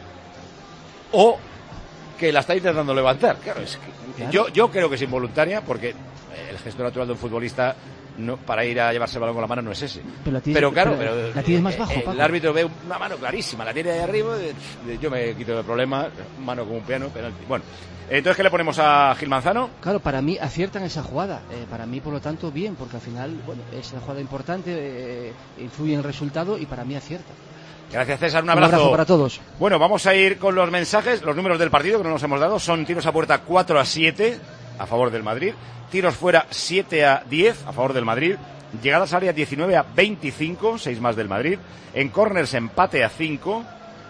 o que la está intentando levantar. Claro, es que Claro. yo, yo creo que es involuntaria porque el gesto natural de un futbolista no, para ir a llevarse el balón con la mano no es ese. Pero, la tienes, Pero claro, pero pero, la tienes más bajo, el, Paco. árbitro ve una mano clarísima, la tiene ahí arriba, de- de- yo me quito de problema, mano como un piano, penalti. Bueno, entonces ¿qué le ponemos a Gil Manzano? Claro, para mí aciertan esa jugada. Eh, para mí, por lo tanto, bien, porque al final, bueno, es una jugada importante, eh, influye en el resultado y para mí acierta. Gracias, César, un Un abrazo. abrazo para todos. Bueno, vamos a ir con los mensajes, los números del partido que no nos hemos dado. Son tiros a puerta cuatro a siete a favor del Madrid, tiros fuera siete a diez a favor del Madrid, llegadas a área diecinueve a veinticinco, seis más del Madrid, en córners empate a cinco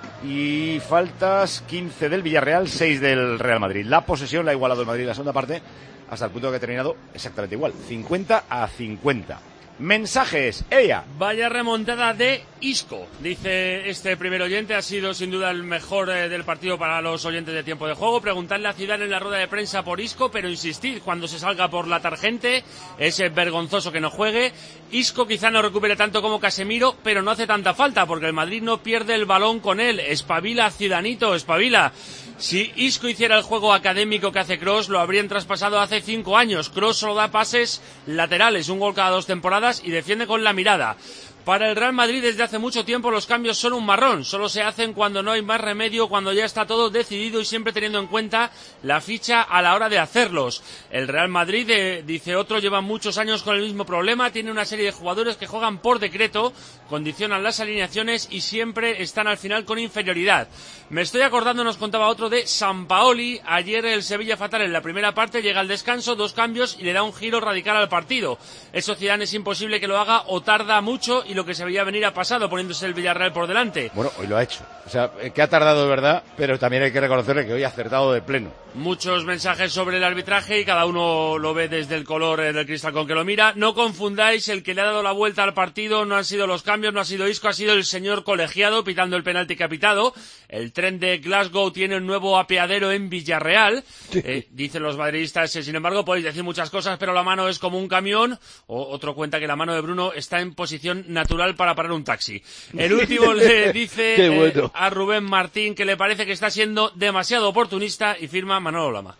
y faltas quince del Villarreal, seis del Real Madrid. La posesión la ha igualado el Madrid en la segunda parte hasta el punto que ha terminado exactamente igual, cincuenta a cincuenta. Mensajes, ella. Vaya remontada de Isco, dice este primer oyente, ha sido sin duda el mejor eh, del partido para los oyentes de Tiempo de Juego. Preguntarle a Zidane en la rueda de prensa por Isco, pero insistid, cuando se salga por la tarjente, es eh, vergonzoso que no juegue. Isco quizá no recupere tanto como Casemiro, pero no hace tanta falta, porque el Madrid no pierde el balón con él. Espabila, Zidanito, espabila. Si Isco hiciera el juego académico que hace Kroos, lo habrían traspasado hace cinco años. Kroos solo da pases laterales, un gol cada dos temporadas y defiende con la mirada. Para el Real Madrid desde hace mucho tiempo los cambios son un marrón, solo se hacen cuando no hay más remedio, cuando ya está todo decidido y siempre teniendo en cuenta la ficha a la hora de hacerlos. El Real Madrid, eh, dice otro, lleva muchos años con el mismo problema, tiene una serie de jugadores que juegan por decreto, condicionan las alineaciones y siempre están al final con inferioridad. Me estoy acordando, nos contaba otro, de Sampaoli. Ayer el Sevilla fatal en la primera parte, llega al descanso, dos cambios y le da un giro radical al partido. Eso Zidane es imposible que lo haga o tarda mucho y lo que se veía venir ha pasado poniéndose el Villarreal por delante. Bueno, hoy lo ha hecho. O sea, que ha tardado de verdad, pero también hay que reconocerle que hoy ha acertado de pleno. Muchos mensajes sobre el arbitraje y cada uno lo ve desde el color del cristal con que lo mira. No confundáis, el que le ha dado la vuelta al partido no han sido los cambios, no ha sido Isco, ha sido el señor colegiado pitando el penalti que ha pitado. El tren de Glasgow tiene un nuevo apeadero en Villarreal. Eh, dicen los madridistas, eh, sin embargo, podéis decir muchas cosas, pero la mano es como un camión. O otro cuenta que la mano de Bruno está en posición natural para parar un taxi. El último le dice Qué bueno. eh, a Rubén Martín que le parece que está siendo demasiado oportunista y firma Manolo Lama.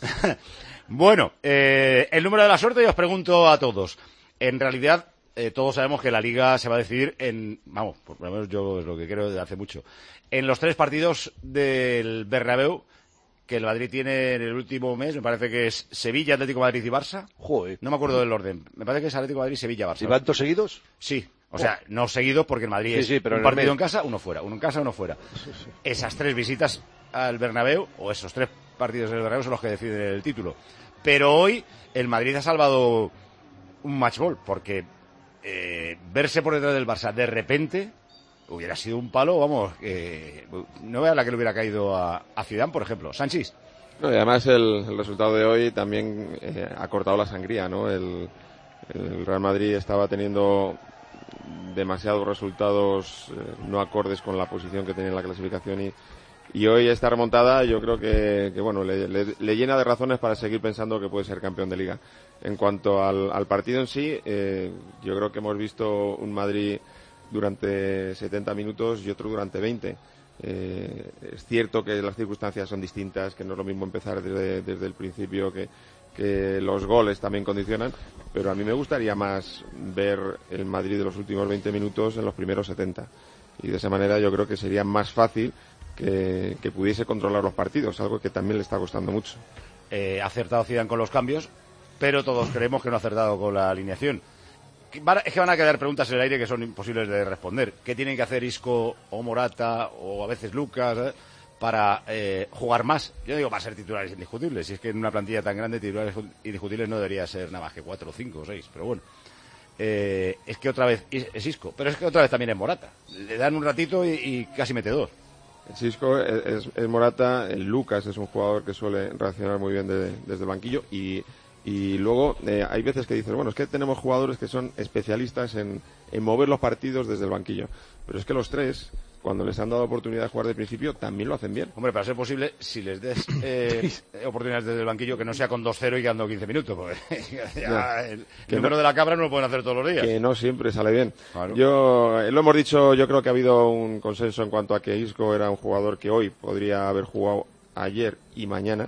Bueno, eh, el número de la suerte yo os pregunto a todos. En realidad, eh, todos sabemos que la Liga se va a decidir en... Vamos, por lo menos yo es lo que creo desde hace mucho. En los tres partidos del Bernabéu que el Madrid tiene en el último mes, me parece que es Sevilla, Atlético de Madrid y Barça. Joder. No me acuerdo del orden. Me parece que es Atlético de Madrid, Sevilla, Barça. ¿Y van todos seguidos? Sí. O sea, no seguidos porque el Madrid Sí, es sí, pero un en el partido mes. en casa, uno fuera. Uno en casa, uno fuera. Esas tres visitas al Bernabéu, o esos tres partidos del Bernabéu son los que deciden el título. Pero hoy el Madrid ha salvado un match ball, porque eh, verse por detrás del Barça de repente hubiera sido un palo, vamos, eh, no vea la que le hubiera caído a, a Zidane, por ejemplo. Sánchez. No, y además el, el resultado de hoy también eh, ha cortado la sangría, ¿no? El, el Real Madrid estaba teniendo demasiados resultados eh, no acordes con la posición que tenía en la clasificación y, y hoy esta remontada yo creo que, que bueno, le, le, le llena de razones para seguir pensando que puede ser campeón de Liga. En cuanto al, al partido en sí, eh, yo creo que hemos visto un Madrid durante setenta minutos y otro durante veinte. Eh, es cierto que las circunstancias son distintas, que no es lo mismo empezar desde, desde el principio, que, que los goles también condicionan, pero a mí me gustaría más ver el Madrid de los últimos veinte minutos en los primeros setenta. Y de esa manera yo creo que sería más fácil que, que pudiese controlar los partidos, algo que también le está costando mucho. Eh, ha acertado Zidane con los cambios, pero todos creemos que no ha acertado con la alineación. Es que van a quedar preguntas en el aire que son imposibles de responder. ¿Qué tienen que hacer Isco o Morata o a veces Lucas eh, para eh, jugar más? Yo digo, para ser titulares indiscutibles. Si es que en una plantilla tan grande titulares indiscutibles no debería ser nada más que cuatro, cinco o seis. Pero bueno, eh, es que otra vez es Isco, pero es que otra vez también es Morata. Le dan un ratito y, y casi mete dos. El Isco es, es, es Morata, el Lucas es un jugador que suele reaccionar muy bien de, desde el banquillo y... Y luego eh, hay veces que dices, bueno, es que tenemos jugadores que son especialistas en, en mover los partidos desde el banquillo. Pero es que los tres, cuando les han dado oportunidad de jugar de principio, también lo hacen bien. Hombre, para ser posible, si les des eh, oportunidades desde el banquillo, que no sea con dos cero y quedando quince minutos. Porque ya, ya, el que número no, de la cabra no lo pueden hacer todos los días. Que no siempre sale bien. Claro. Yo, eh, lo hemos dicho, yo creo que ha habido un consenso en cuanto a que Isco era un jugador que hoy podría haber jugado ayer y mañana.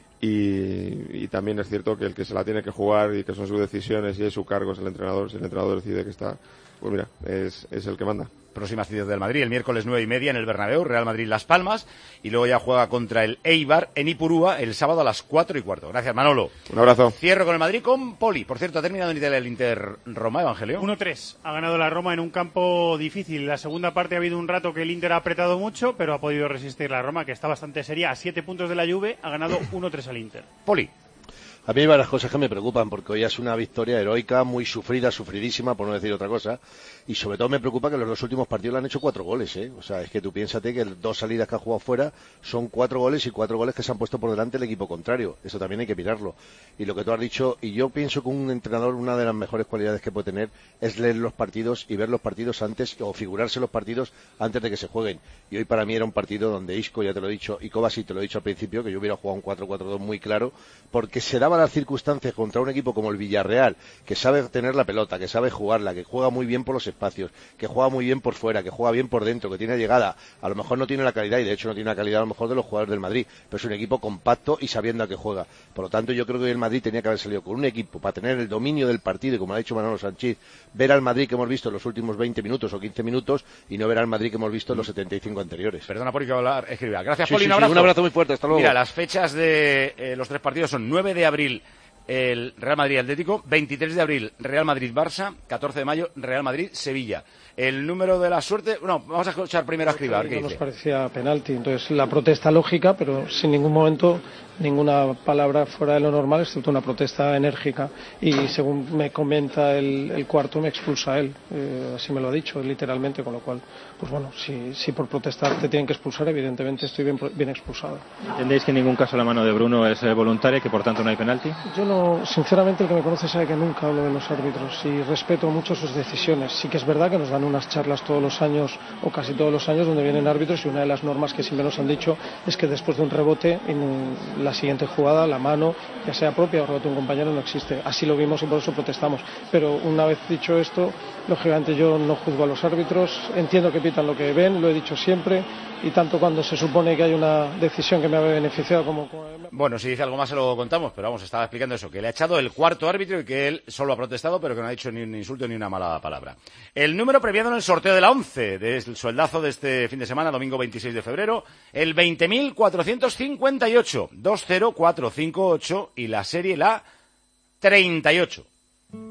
Y, y también es cierto que el que se la tiene que jugar y que son sus decisiones y es su cargo es el entrenador. Si el entrenador decide que está, pues mira, es, es el que manda. Próximas citas del Madrid, el miércoles nueve y media en el Bernabéu, Real Madrid Las Palmas, y luego ya juega contra el Eibar en Ipurúa el sábado a las cuatro y cuarto. Gracias, Manolo. Un abrazo. Cierro con el Madrid con Poli. Por cierto, ha terminado en Italia el Inter Roma, Evangelio. uno tres. Ha ganado la Roma en un campo difícil. La segunda parte ha habido un rato que el Inter ha apretado mucho, pero ha podido resistir la Roma, que está bastante seria. A siete puntos de la Juve, ha ganado uno tres al Inter. Poli. A mí hay varias cosas que me preocupan, porque hoy es una victoria heroica, muy sufrida, sufridísima, por no decir otra cosa. Y sobre todo me preocupa que los dos últimos partidos le han hecho cuatro goles, ¿eh? O sea, es que tú piénsate que dos salidas que ha jugado fuera son cuatro goles y cuatro goles que se han puesto por delante el equipo contrario. Eso también hay que mirarlo. Y lo que tú has dicho, y yo pienso que un entrenador, una de las mejores cualidades que puede tener es leer los partidos y ver los partidos antes, o figurarse los partidos antes de que se jueguen. Y hoy para mí era un partido donde Isco, ya te lo he dicho, y Kovacic te lo he dicho al principio, que yo hubiera jugado un cuatro cuatro dos muy claro, porque se daban las circunstancias contra un equipo como el Villarreal, que sabe tener la pelota, que sabe jugarla, que juega muy bien por los espacios, que juega muy bien por fuera, que juega bien por dentro, que tiene llegada. A lo mejor no tiene la calidad, y de hecho no tiene la calidad a lo mejor de los jugadores del Madrid, pero es un equipo compacto y sabiendo a qué juega. Por lo tanto, yo creo que el Madrid tenía que haber salido con un equipo para tener el dominio del partido, y como ha dicho Manolo Sánchez, ver al Madrid que hemos visto en los últimos veinte minutos o quince minutos, y no ver al Madrid que hemos visto en los setenta y cinco anteriores. Perdona, Poli, que hablar, escribir. Gracias, sí, Poli, sí, un abrazo. Sí, un abrazo muy fuerte, hasta luego. Mira, las fechas de eh, los tres partidos son nueve de abril el Real Madrid Atlético, veintitrés de abril Real Madrid Barça, catorce de mayo Real Madrid Sevilla. El número de la suerte, bueno, vamos a escuchar primero a Escribá. ¿Qué nos parecía penalti? Entonces la protesta lógica, pero sin ningún momento ninguna palabra fuera de lo normal, excepto una protesta enérgica. Y según me comenta el, el cuarto, me expulsa a él. Eh, así me lo ha dicho, literalmente, con lo cual, pues bueno, si, si por protestar te tienen que expulsar, evidentemente estoy bien, bien expulsado. ¿Entendéis que en ningún caso la mano de Bruno es voluntaria y que por tanto no hay penalti? Yo no, sinceramente, el que me conoce sabe que nunca hablo de los árbitros y respeto mucho sus decisiones. Sí que es verdad que nos dan unas charlas todos los años, o casi todos los años, donde vienen árbitros, y una de las normas que siempre nos han dicho es que después de un rebote, en la siguiente jugada, la mano, ya sea propia o rebote de un compañero, no existe. Así lo vimos y por eso protestamos. Pero una vez dicho esto, lógicamente yo no juzgo a los árbitros, entiendo que pitan lo que ven, lo he dicho siempre, y tanto cuando se supone que hay una decisión que me ha beneficiado como... Bueno, si dice algo más se lo contamos, pero vamos, estaba explicando eso, que le ha echado el cuarto árbitro y que él solo ha protestado, pero que no ha dicho ni un insulto ni una mala palabra. El número premiado en el sorteo de la once, del sueldazo de este fin de semana, domingo veintiséis de febrero, el veinte mil cuatrocientos cincuenta y ocho, dos cero cuatro cinco ocho, y la serie la treinta y ocho.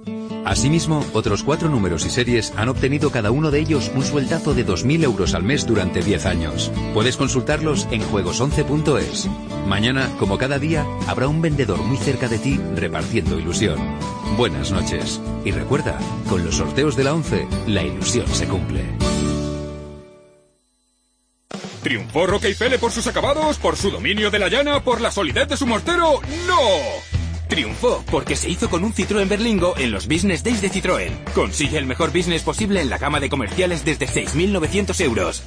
Asimismo, otros cuatro números y series han obtenido cada uno de ellos un sueldazo de dos mil euros al mes durante diez años. Puedes consultarlos en juegos once punto es. Mañana, como cada día, habrá un vendedor muy cerca de ti repartiendo ilusión. Buenas noches. Y recuerda, con los sorteos de la once, la ilusión se cumple. ¿Triunfó Roque y Fele por sus acabados, por su dominio de la llana, por la solidez de su mortero? ¡No! Triunfó porque se hizo con un Citroën Berlingo en los Business Days de Citroën. Consigue el mejor business posible en la gama de comerciales desde seis mil novecientos euros.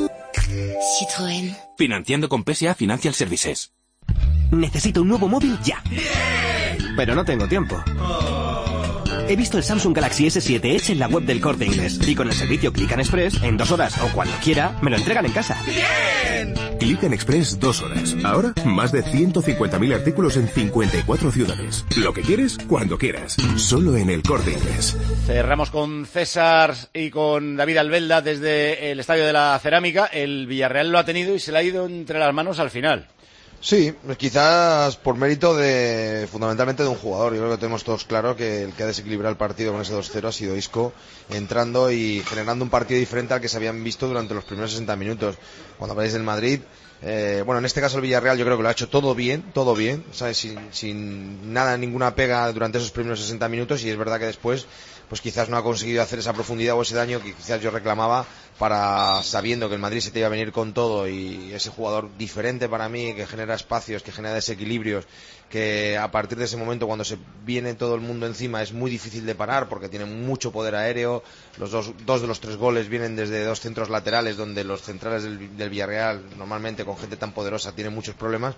Citroën. Financiando con P S A Financial Services. Necesito un nuevo móvil ya. Pero no tengo tiempo. He visto el Samsung Galaxy ese siete Edge en la web del Corte Inglés. Y con el servicio Click and Express, en dos horas o cuando quiera, me lo entregan en casa. ¡Bien! Click and Express, dos horas. Ahora, más de ciento cincuenta mil artículos en cincuenta y cuatro ciudades. Lo que quieres, cuando quieras. Solo en el Corte Inglés. Cerramos con César y con David Albelda desde el Estadio de la Cerámica. El Villarreal lo ha tenido y se le ha ido entre las manos al final. Sí, quizás por mérito de fundamentalmente de un jugador. Yo creo que tenemos todos claro que el que ha desequilibrado el partido con ese dos cero ha sido Isco, entrando y generando un partido diferente al que se habían visto durante los primeros sesenta minutos. Cuando habláis del Madrid, eh, bueno, en este caso el Villarreal yo creo que lo ha hecho todo bien, todo bien, ¿sabes? Sin, sin nada, ninguna pega durante esos primeros sesenta minutos, y es verdad que después pues quizás no ha conseguido hacer esa profundidad o ese daño que quizás yo reclamaba, para sabiendo que el Madrid se te iba a venir con todo, y ese jugador diferente para mí, que genera espacios, que genera desequilibrios, que a partir de ese momento, cuando se viene todo el mundo encima, es muy difícil de parar porque tiene mucho poder aéreo. Los dos, dos de los tres goles vienen desde dos centros laterales, donde los centrales del, del Villarreal, normalmente con gente tan poderosa, tienen muchos problemas.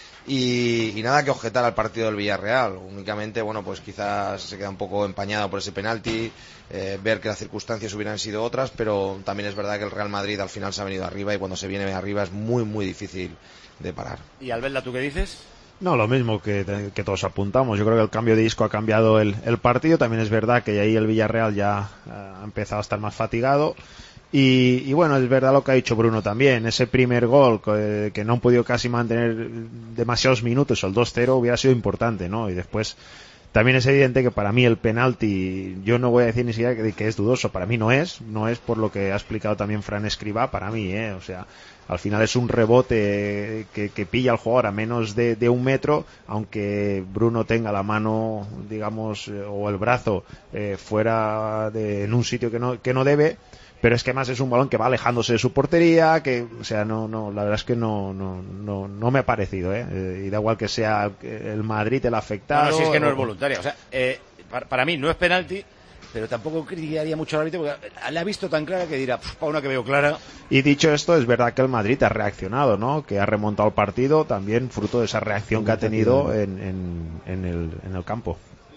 Y, y nada que objetar al partido del Villarreal, únicamente, bueno, pues quizás se queda un poco empañado por ese penalti, eh, ver que las circunstancias hubieran sido otras, pero también es verdad que el Real Madrid al final se ha venido arriba, y cuando se viene arriba es muy muy difícil de parar. ¿Y Albelda, tú qué dices? No, lo mismo que, que todos apuntamos. Yo creo que el cambio de Isco ha cambiado el, el partido. También es verdad que ahí el Villarreal ya ha empezado a estar más fatigado. Y, y bueno, es verdad lo que ha dicho Bruno también. Ese primer gol que, que no han podido casi mantener demasiados minutos, el dos cero, hubiera sido importante, ¿no? Y después también es evidente que para mí el penalti, yo no voy a decir ni siquiera que, que es dudoso, para mí no es, no es por lo que ha explicado también Fran Escribá, para mí, ¿eh? O sea, al final es un rebote que, que pilla al jugador a menos de, de un metro, aunque Bruno tenga la mano, digamos, o el brazo eh, fuera de, en un sitio que no, que no debe. Pero es que además es un balón que va alejándose de su portería, que, o sea, no, no, la verdad es que no, no, no, no me ha parecido, ¿eh? eh y da igual que sea el Madrid el afectado. No, no, si es que no es voluntaria. O sea, eh, para, para mí no es penalti, pero tampoco criticaría mucho al árbitro, porque la ha visto tan clara que dirá, para una que veo clara. Y dicho esto, es verdad que el Madrid ha reaccionado, ¿no? Que ha remontado el partido, también fruto de esa reacción que ha tenido en, en, en, el, en el campo.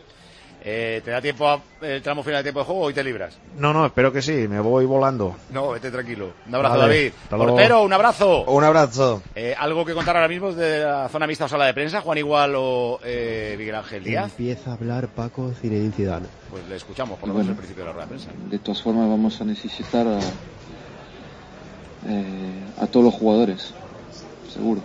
Eh, ¿Te da tiempo a, el tramo final de tiempo de juego o hoy te libras? No, no, espero que sí, me voy volando. No, vete tranquilo. Un abrazo, vale, David. Portero, un abrazo. Un abrazo. Eh, ¿Algo que contar ahora mismo de la zona mixta o sala de prensa? Juan Igual o eh, Miguel Ángel Díaz. Empieza a hablar Paco Zinedine Zidane. Pues le escuchamos por lo menos al principio de la rueda de prensa. De todas formas vamos a necesitar a, eh, a todos los jugadores, seguro.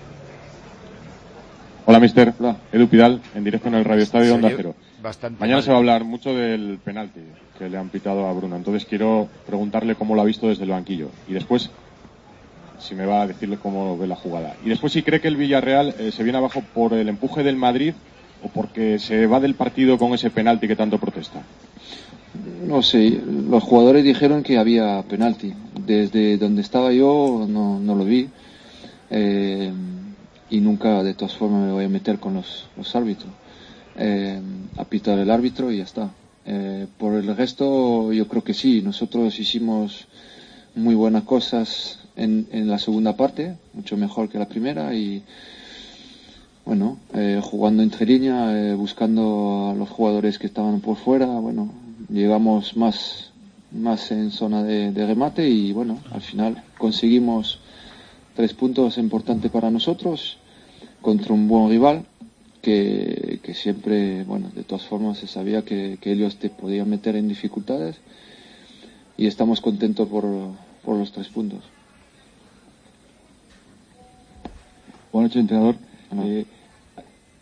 Hola, mister. Hola. Edu Pidal, en directo en el Radio Estadio Onda Cero. Bastante Mañana mal. se va a hablar mucho del penalti que le han pitado a Bruno. Entonces quiero preguntarle cómo lo ha visto desde el banquillo. Y después, si me va a decirle cómo ve la jugada. Y después, si cree que el Villarreal eh, se viene abajo por el empuje del Madrid o porque se va del partido con ese penalti que tanto protesta. No sé, los jugadores dijeron que había penalti. Desde donde estaba yo no, no lo vi. Eh, y nunca, de todas formas, me voy a meter con los, los árbitros. Eh, a pitar el árbitro y ya está. Eh, por el resto, yo creo que sí. Nosotros hicimos muy buenas cosas en, en la segunda parte, mucho mejor que la primera, y bueno, eh, jugando entre líneas, eh, buscando a los jugadores que estaban por fuera. Bueno, llegamos más, más en zona de, de remate y bueno, al final conseguimos tres puntos importantes para nosotros contra un buen rival. Que, que siempre, bueno, de todas formas se sabía que, que ellos te podían meter en dificultades y estamos contentos por, por los tres puntos. Buenas noches, entrenador. Eh,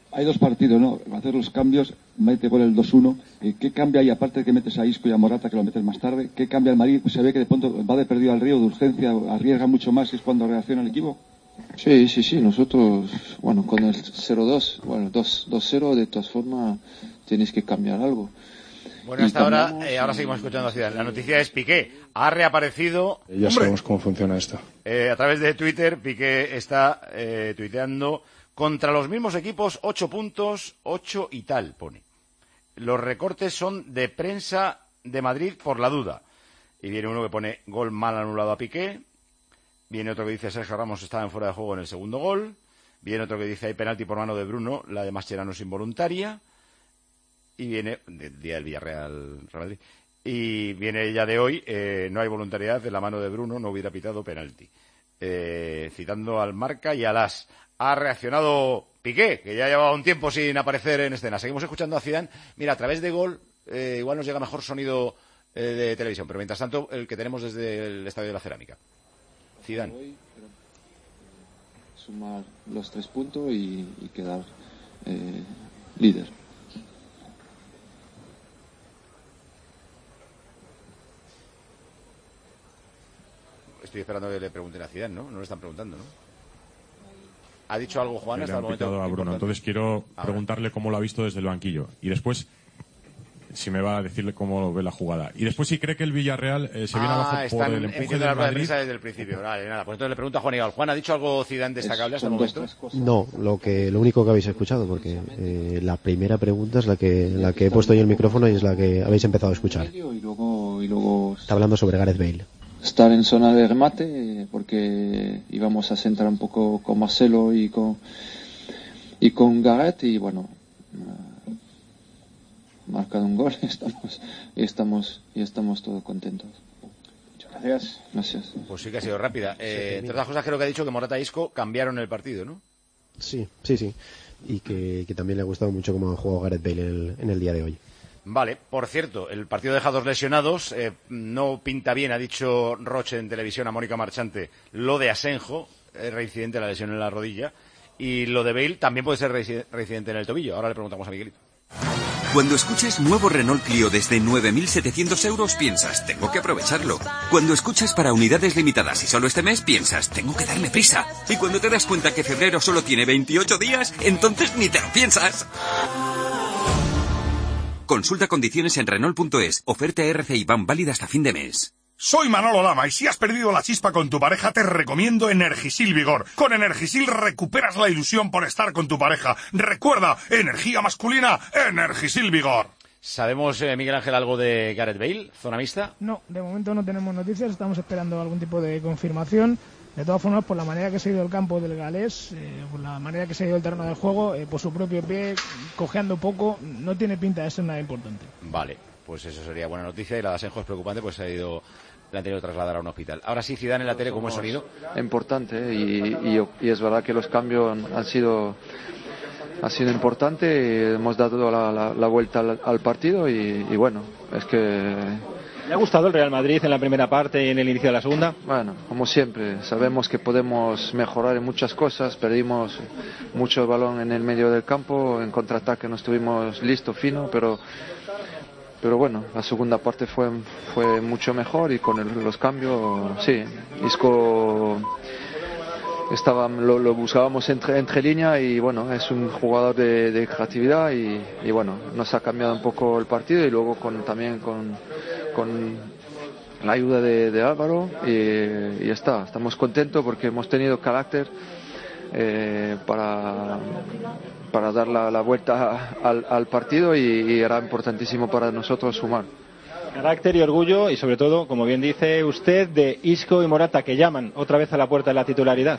hay dos partidos, ¿no? Hacer los cambios, mete gol el dos uno. Eh, ¿Qué cambia ahí, aparte de que metes a Isco y a Morata, que lo metes más tarde? ¿Qué cambia el Madrid? Pues se ve que de pronto va de perdido al río de urgencia, arriesga mucho más, que es cuando reacciona el equipo. Sí, sí, sí. Nosotros, bueno, con el cero dos, bueno, dos cero, de todas formas, tienes que cambiar algo. Bueno, hasta ahora, eh, ahora seguimos escuchando a Zidane. La noticia es Piqué. Ha reaparecido. Ya ¡Hombre! Sabemos cómo funciona esto. Eh, a través de Twitter, Piqué está eh, tuiteando. Contra los mismos equipos, ocho puntos, ocho y tal, pone. Los recortes son de prensa de Madrid por la duda. Y viene uno que pone gol mal anulado a Piqué. Viene otro que dice Sergio Ramos estaba en fuera de juego en el segundo gol. Viene otro que dice hay penalti por mano de Bruno, la de Mascherano es involuntaria. Y viene, del día del Villarreal Real Madrid. Y viene ya de hoy, eh, no hay voluntariedad de la mano de Bruno, no hubiera pitado penalti. Eh, citando al Marca y al As. Ha reaccionado Piqué, que ya llevaba un tiempo sin aparecer en escena. Seguimos escuchando a Zidane. Mira, a través de Gol, eh, igual nos llega mejor sonido eh, de televisión, pero mientras tanto, el que tenemos desde el Estadio de la Cerámica. Zidane. Sumar los tres puntos y, y quedar eh, líder. Estoy esperando que le pregunten a Zidane, ¿no? No le están preguntando, ¿no? ¿Ha dicho algo Juan hasta el momento? A Bruno. Entonces quiero Ahora. preguntarle cómo lo ha visto desde el banquillo. Y después, si me va a decirle cómo ve la jugada. Y después, si cree que el Villarreal eh, se viene ah, abajo por el empuje del la Madrid. De desde el principio. Vale, nada. Pues entonces le pregunto a Juan Igual. Juan, ¿ha dicho algo Zidane destacable hasta el momento? No, lo que lo único que habéis escuchado, porque eh, la primera pregunta es la que la que he puesto yo el micrófono y es la que habéis empezado a escuchar. Y luego, y luego está hablando sobre Gareth Bale. Estar en zona de remate, porque íbamos a centrar un poco con Marcelo y con y con Gareth, y bueno, uh, marcado un gol, estamos y estamos y estamos todos contentos. Muchas gracias. Gracias. Pues sí que ha sido rápida. Eh, entre otras cosas, creo que ha dicho que Morata y Isco cambiaron el partido, ¿no? Sí, sí, sí. Y que, que también le ha gustado mucho cómo ha jugado Gareth Bale en el, en el día de hoy. Vale, por cierto, el partido deja dos lesionados, eh, no pinta bien, ha dicho Roche en televisión a Mónica Marchante, lo de Asenjo, eh, reincidente de la lesión en la rodilla, y lo de Bale también puede ser reincidente en el tobillo. Ahora le preguntamos a Miguelito. Cuando escuchas nuevo Renault Clio desde nueve mil setecientos euros, piensas, tengo que aprovecharlo. Cuando escuchas para unidades limitadas y solo este mes, piensas, tengo que darme prisa. Y cuando te das cuenta que febrero solo tiene veintiocho días, entonces ni te lo piensas. Consulta condiciones en Renault punto es. Oferta R C I B A N válida hasta fin de mes. Soy Manolo Lama y si has perdido la chispa con tu pareja te recomiendo Energisil Vigor. Con Energisil recuperas la ilusión por estar con tu pareja. Recuerda, energía masculina, Energisil Vigor. ¿Sabemos, eh, Miguel Ángel, algo de Gareth Bale, zona mixta? No, de momento no tenemos noticias, estamos esperando algún tipo de confirmación. De todas formas, por la manera que se ha ido el campo del galés, eh, por la manera que se ha ido el terreno del juego, eh, por su propio pie, cojeando poco, no tiene pinta de ser nada importante. Vale, pues eso sería buena noticia, y la de Asenjo es preocupante, pues se ha ido, le han tenido que trasladar a un hospital. Ahora sí, Zidane en la tele, ¿cómo ha sonido? Importante, y, y, y es verdad que los cambios han sido ha sido importante, hemos dado la, la, la vuelta al, al partido y, y bueno, es que... ¿Le ha gustado el Real Madrid en la primera parte y en el inicio de la segunda? Bueno, como siempre, sabemos que podemos mejorar en muchas cosas, perdimos mucho el balón en el medio del campo, en contraataque no estuvimos listos, fino, pero pero bueno, la segunda parte fue fue mucho mejor y con el, los cambios, sí, Isco estaba, lo, lo buscábamos entre, entre líneas y bueno, es un jugador de, de creatividad y, y bueno, nos ha cambiado un poco el partido y luego con también con con la ayuda de, de Álvaro y, y ya está, estamos contentos porque hemos tenido carácter eh, para para dar la, la vuelta al, al partido y, y era importantísimo para nosotros sumar. Carácter y orgullo y sobre todo, como bien dice usted, de Isco y Morata que llaman otra vez a la puerta de la titularidad.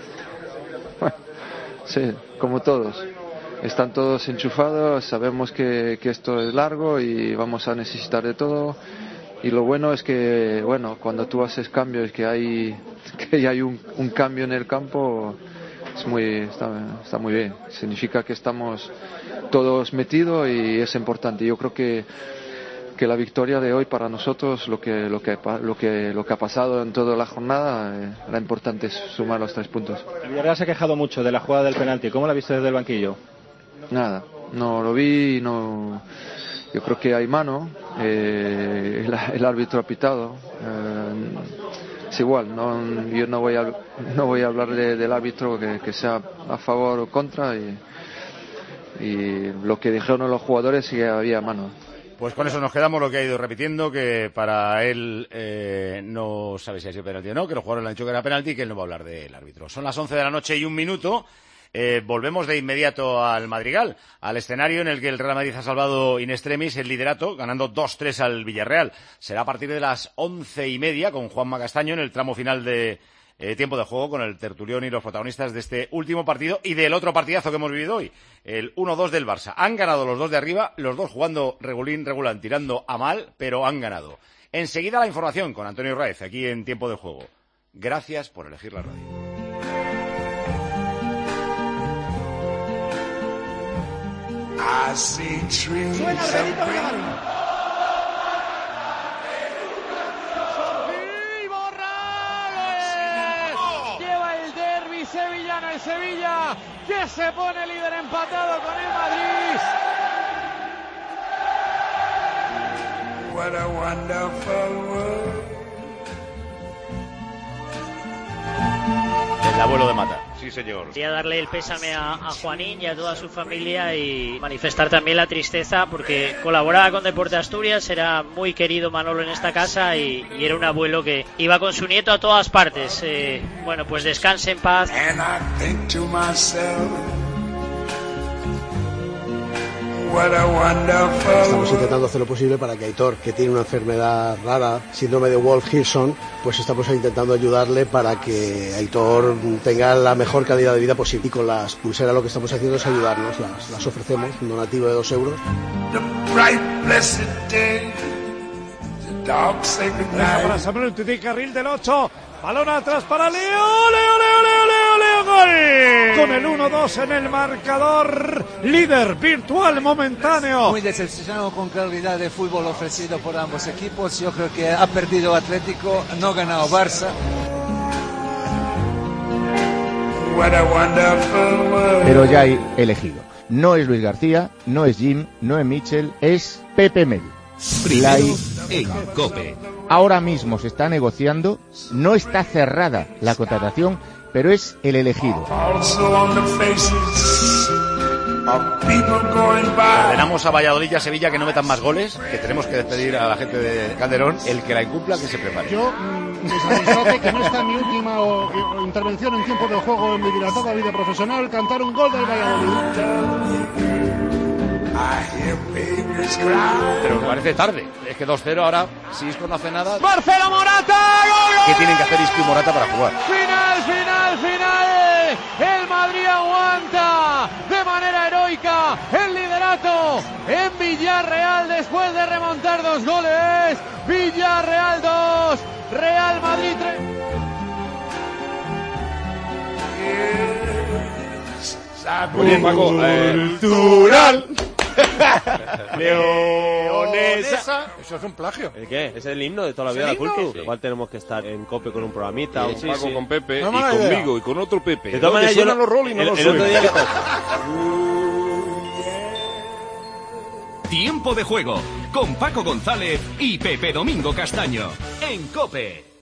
Sí, como todos. Están todos enchufados, sabemos que, que esto es largo y vamos a necesitar de todo. Y lo bueno es que, bueno, cuando tú haces cambios, que hay que hay un, un cambio en el campo, es muy está, está muy bien. Significa que estamos todos metidos y es importante. Yo creo que que la victoria de hoy para nosotros, lo que lo que lo que lo que ha pasado en toda la jornada, eh, lo importante es sumar los tres puntos. El Villarreal se ha quejado mucho de la jugada del penalti. ¿Cómo la ha visto desde el banquillo? nada, no lo vi, no. Yo creo que hay mano, eh, el, el árbitro ha pitado. Eh, es igual, no, yo no voy a, no voy a hablar de, del árbitro que, que sea a favor o contra, y, y lo que dijeron los jugadores sí que había mano. Pues con eso nos quedamos, lo que ha ido repitiendo, que para él eh, no sabe si ha sido penalti o no, que los jugadores le han dicho que era penalti y que él no va a hablar del árbitro. Son las once de la noche y un minuto. Eh, volvemos de inmediato al Madrigal, al escenario en el que el Real Madrid ha salvado in extremis el liderato, ganando dos tres al Villarreal. Será a partir de las once y media con Juanma Castaño en el tramo final de eh, tiempo de juego, con el tertulión y los protagonistas de este último partido y del otro partidazo que hemos vivido hoy, el uno dos del Barça. Han ganado los dos de arriba, los dos jugando regulín, regulán, tirando a mal, pero han ganado. Enseguida la información con Antonio Raez, aquí en Tiempo de Juego. Gracias por elegir la radio. I see trees Suena el Benito Real. Lleva el derbi sevillano, el Sevilla, que se pone líder empatado con el Madrid. What a wonderful world. El abuelo de Mata. Sí, señor. Quería darle el pésame a, a Juanín y a toda su familia y manifestar también la tristeza porque colaboraba con Deporte Asturias, era muy querido Manolo en esta casa y, y era un abuelo que iba con su nieto a todas partes. Eh, bueno, pues descanse en paz. And I think to myself, what a wonderful. Estamos intentando hacer lo posible para que Aitor, que tiene una enfermedad rara, síndrome de Wolff-Hirschhorn, pues estamos intentando ayudarle para que Aitor tenga la mejor calidad de vida posible. Y con las pulseras lo que estamos haciendo es ayudarnos, las, las ofrecemos, un donativo de dos euros. The bright blessed day, the dog say goodnight. Para Samuel Titi, carril del ocho, balón atrás para Leo, Leo, Leo, Leo, Leo, Leo, gol. Con el uno dos en el marcador, líder virtual momentáneo. Muy decepcionado con calidad de fútbol ofrecido por ambos equipos. Yo creo que ha perdido Atlético, no ha ganado Barça. What a wonderful world. Pero ya hay elegido. No es Luis García, no es Jim, no es Mitchell, es Pepe Mel. Primero en COPE. Ahora mismo se está negociando, no está cerrada la contratación, pero es el elegido. Ordenamos a Valladolid y a Sevilla que no metan más goles, que tenemos que despedir a la gente de Calderón. El que la incumpla, que se prepare. Yo, desavisate que no está en mi última o, o, intervención en tiempo de juego en mi dilatada vida profesional, cantar un gol del Valladolid. Pero me parece tarde. Es que dos cero ahora, si Isco no hace nada. Marcelo Morata, gol. ¿Qué tienen que hacer Isco y Morata para jugar? Final, final, final. El Madrid aguanta de manera heroica el liderato en Villarreal después de remontar dos goles. Villarreal dos, Real Madrid tres. Muy bien, Paco. Cultural. Leonesa. Eso es un plagio. ¿El qué? Es el himno de toda la vida de la Cultu. Igual tenemos que estar en COPE con un programita. Sí, un sí, Paco sí. con Pepe. No y conmigo idea. y con otro Pepe. De todas no, maneras, yo yo los roll y no el, los el otro día le Tiempo de juego con Paco González y Pepe Domingo Castaño en COPE.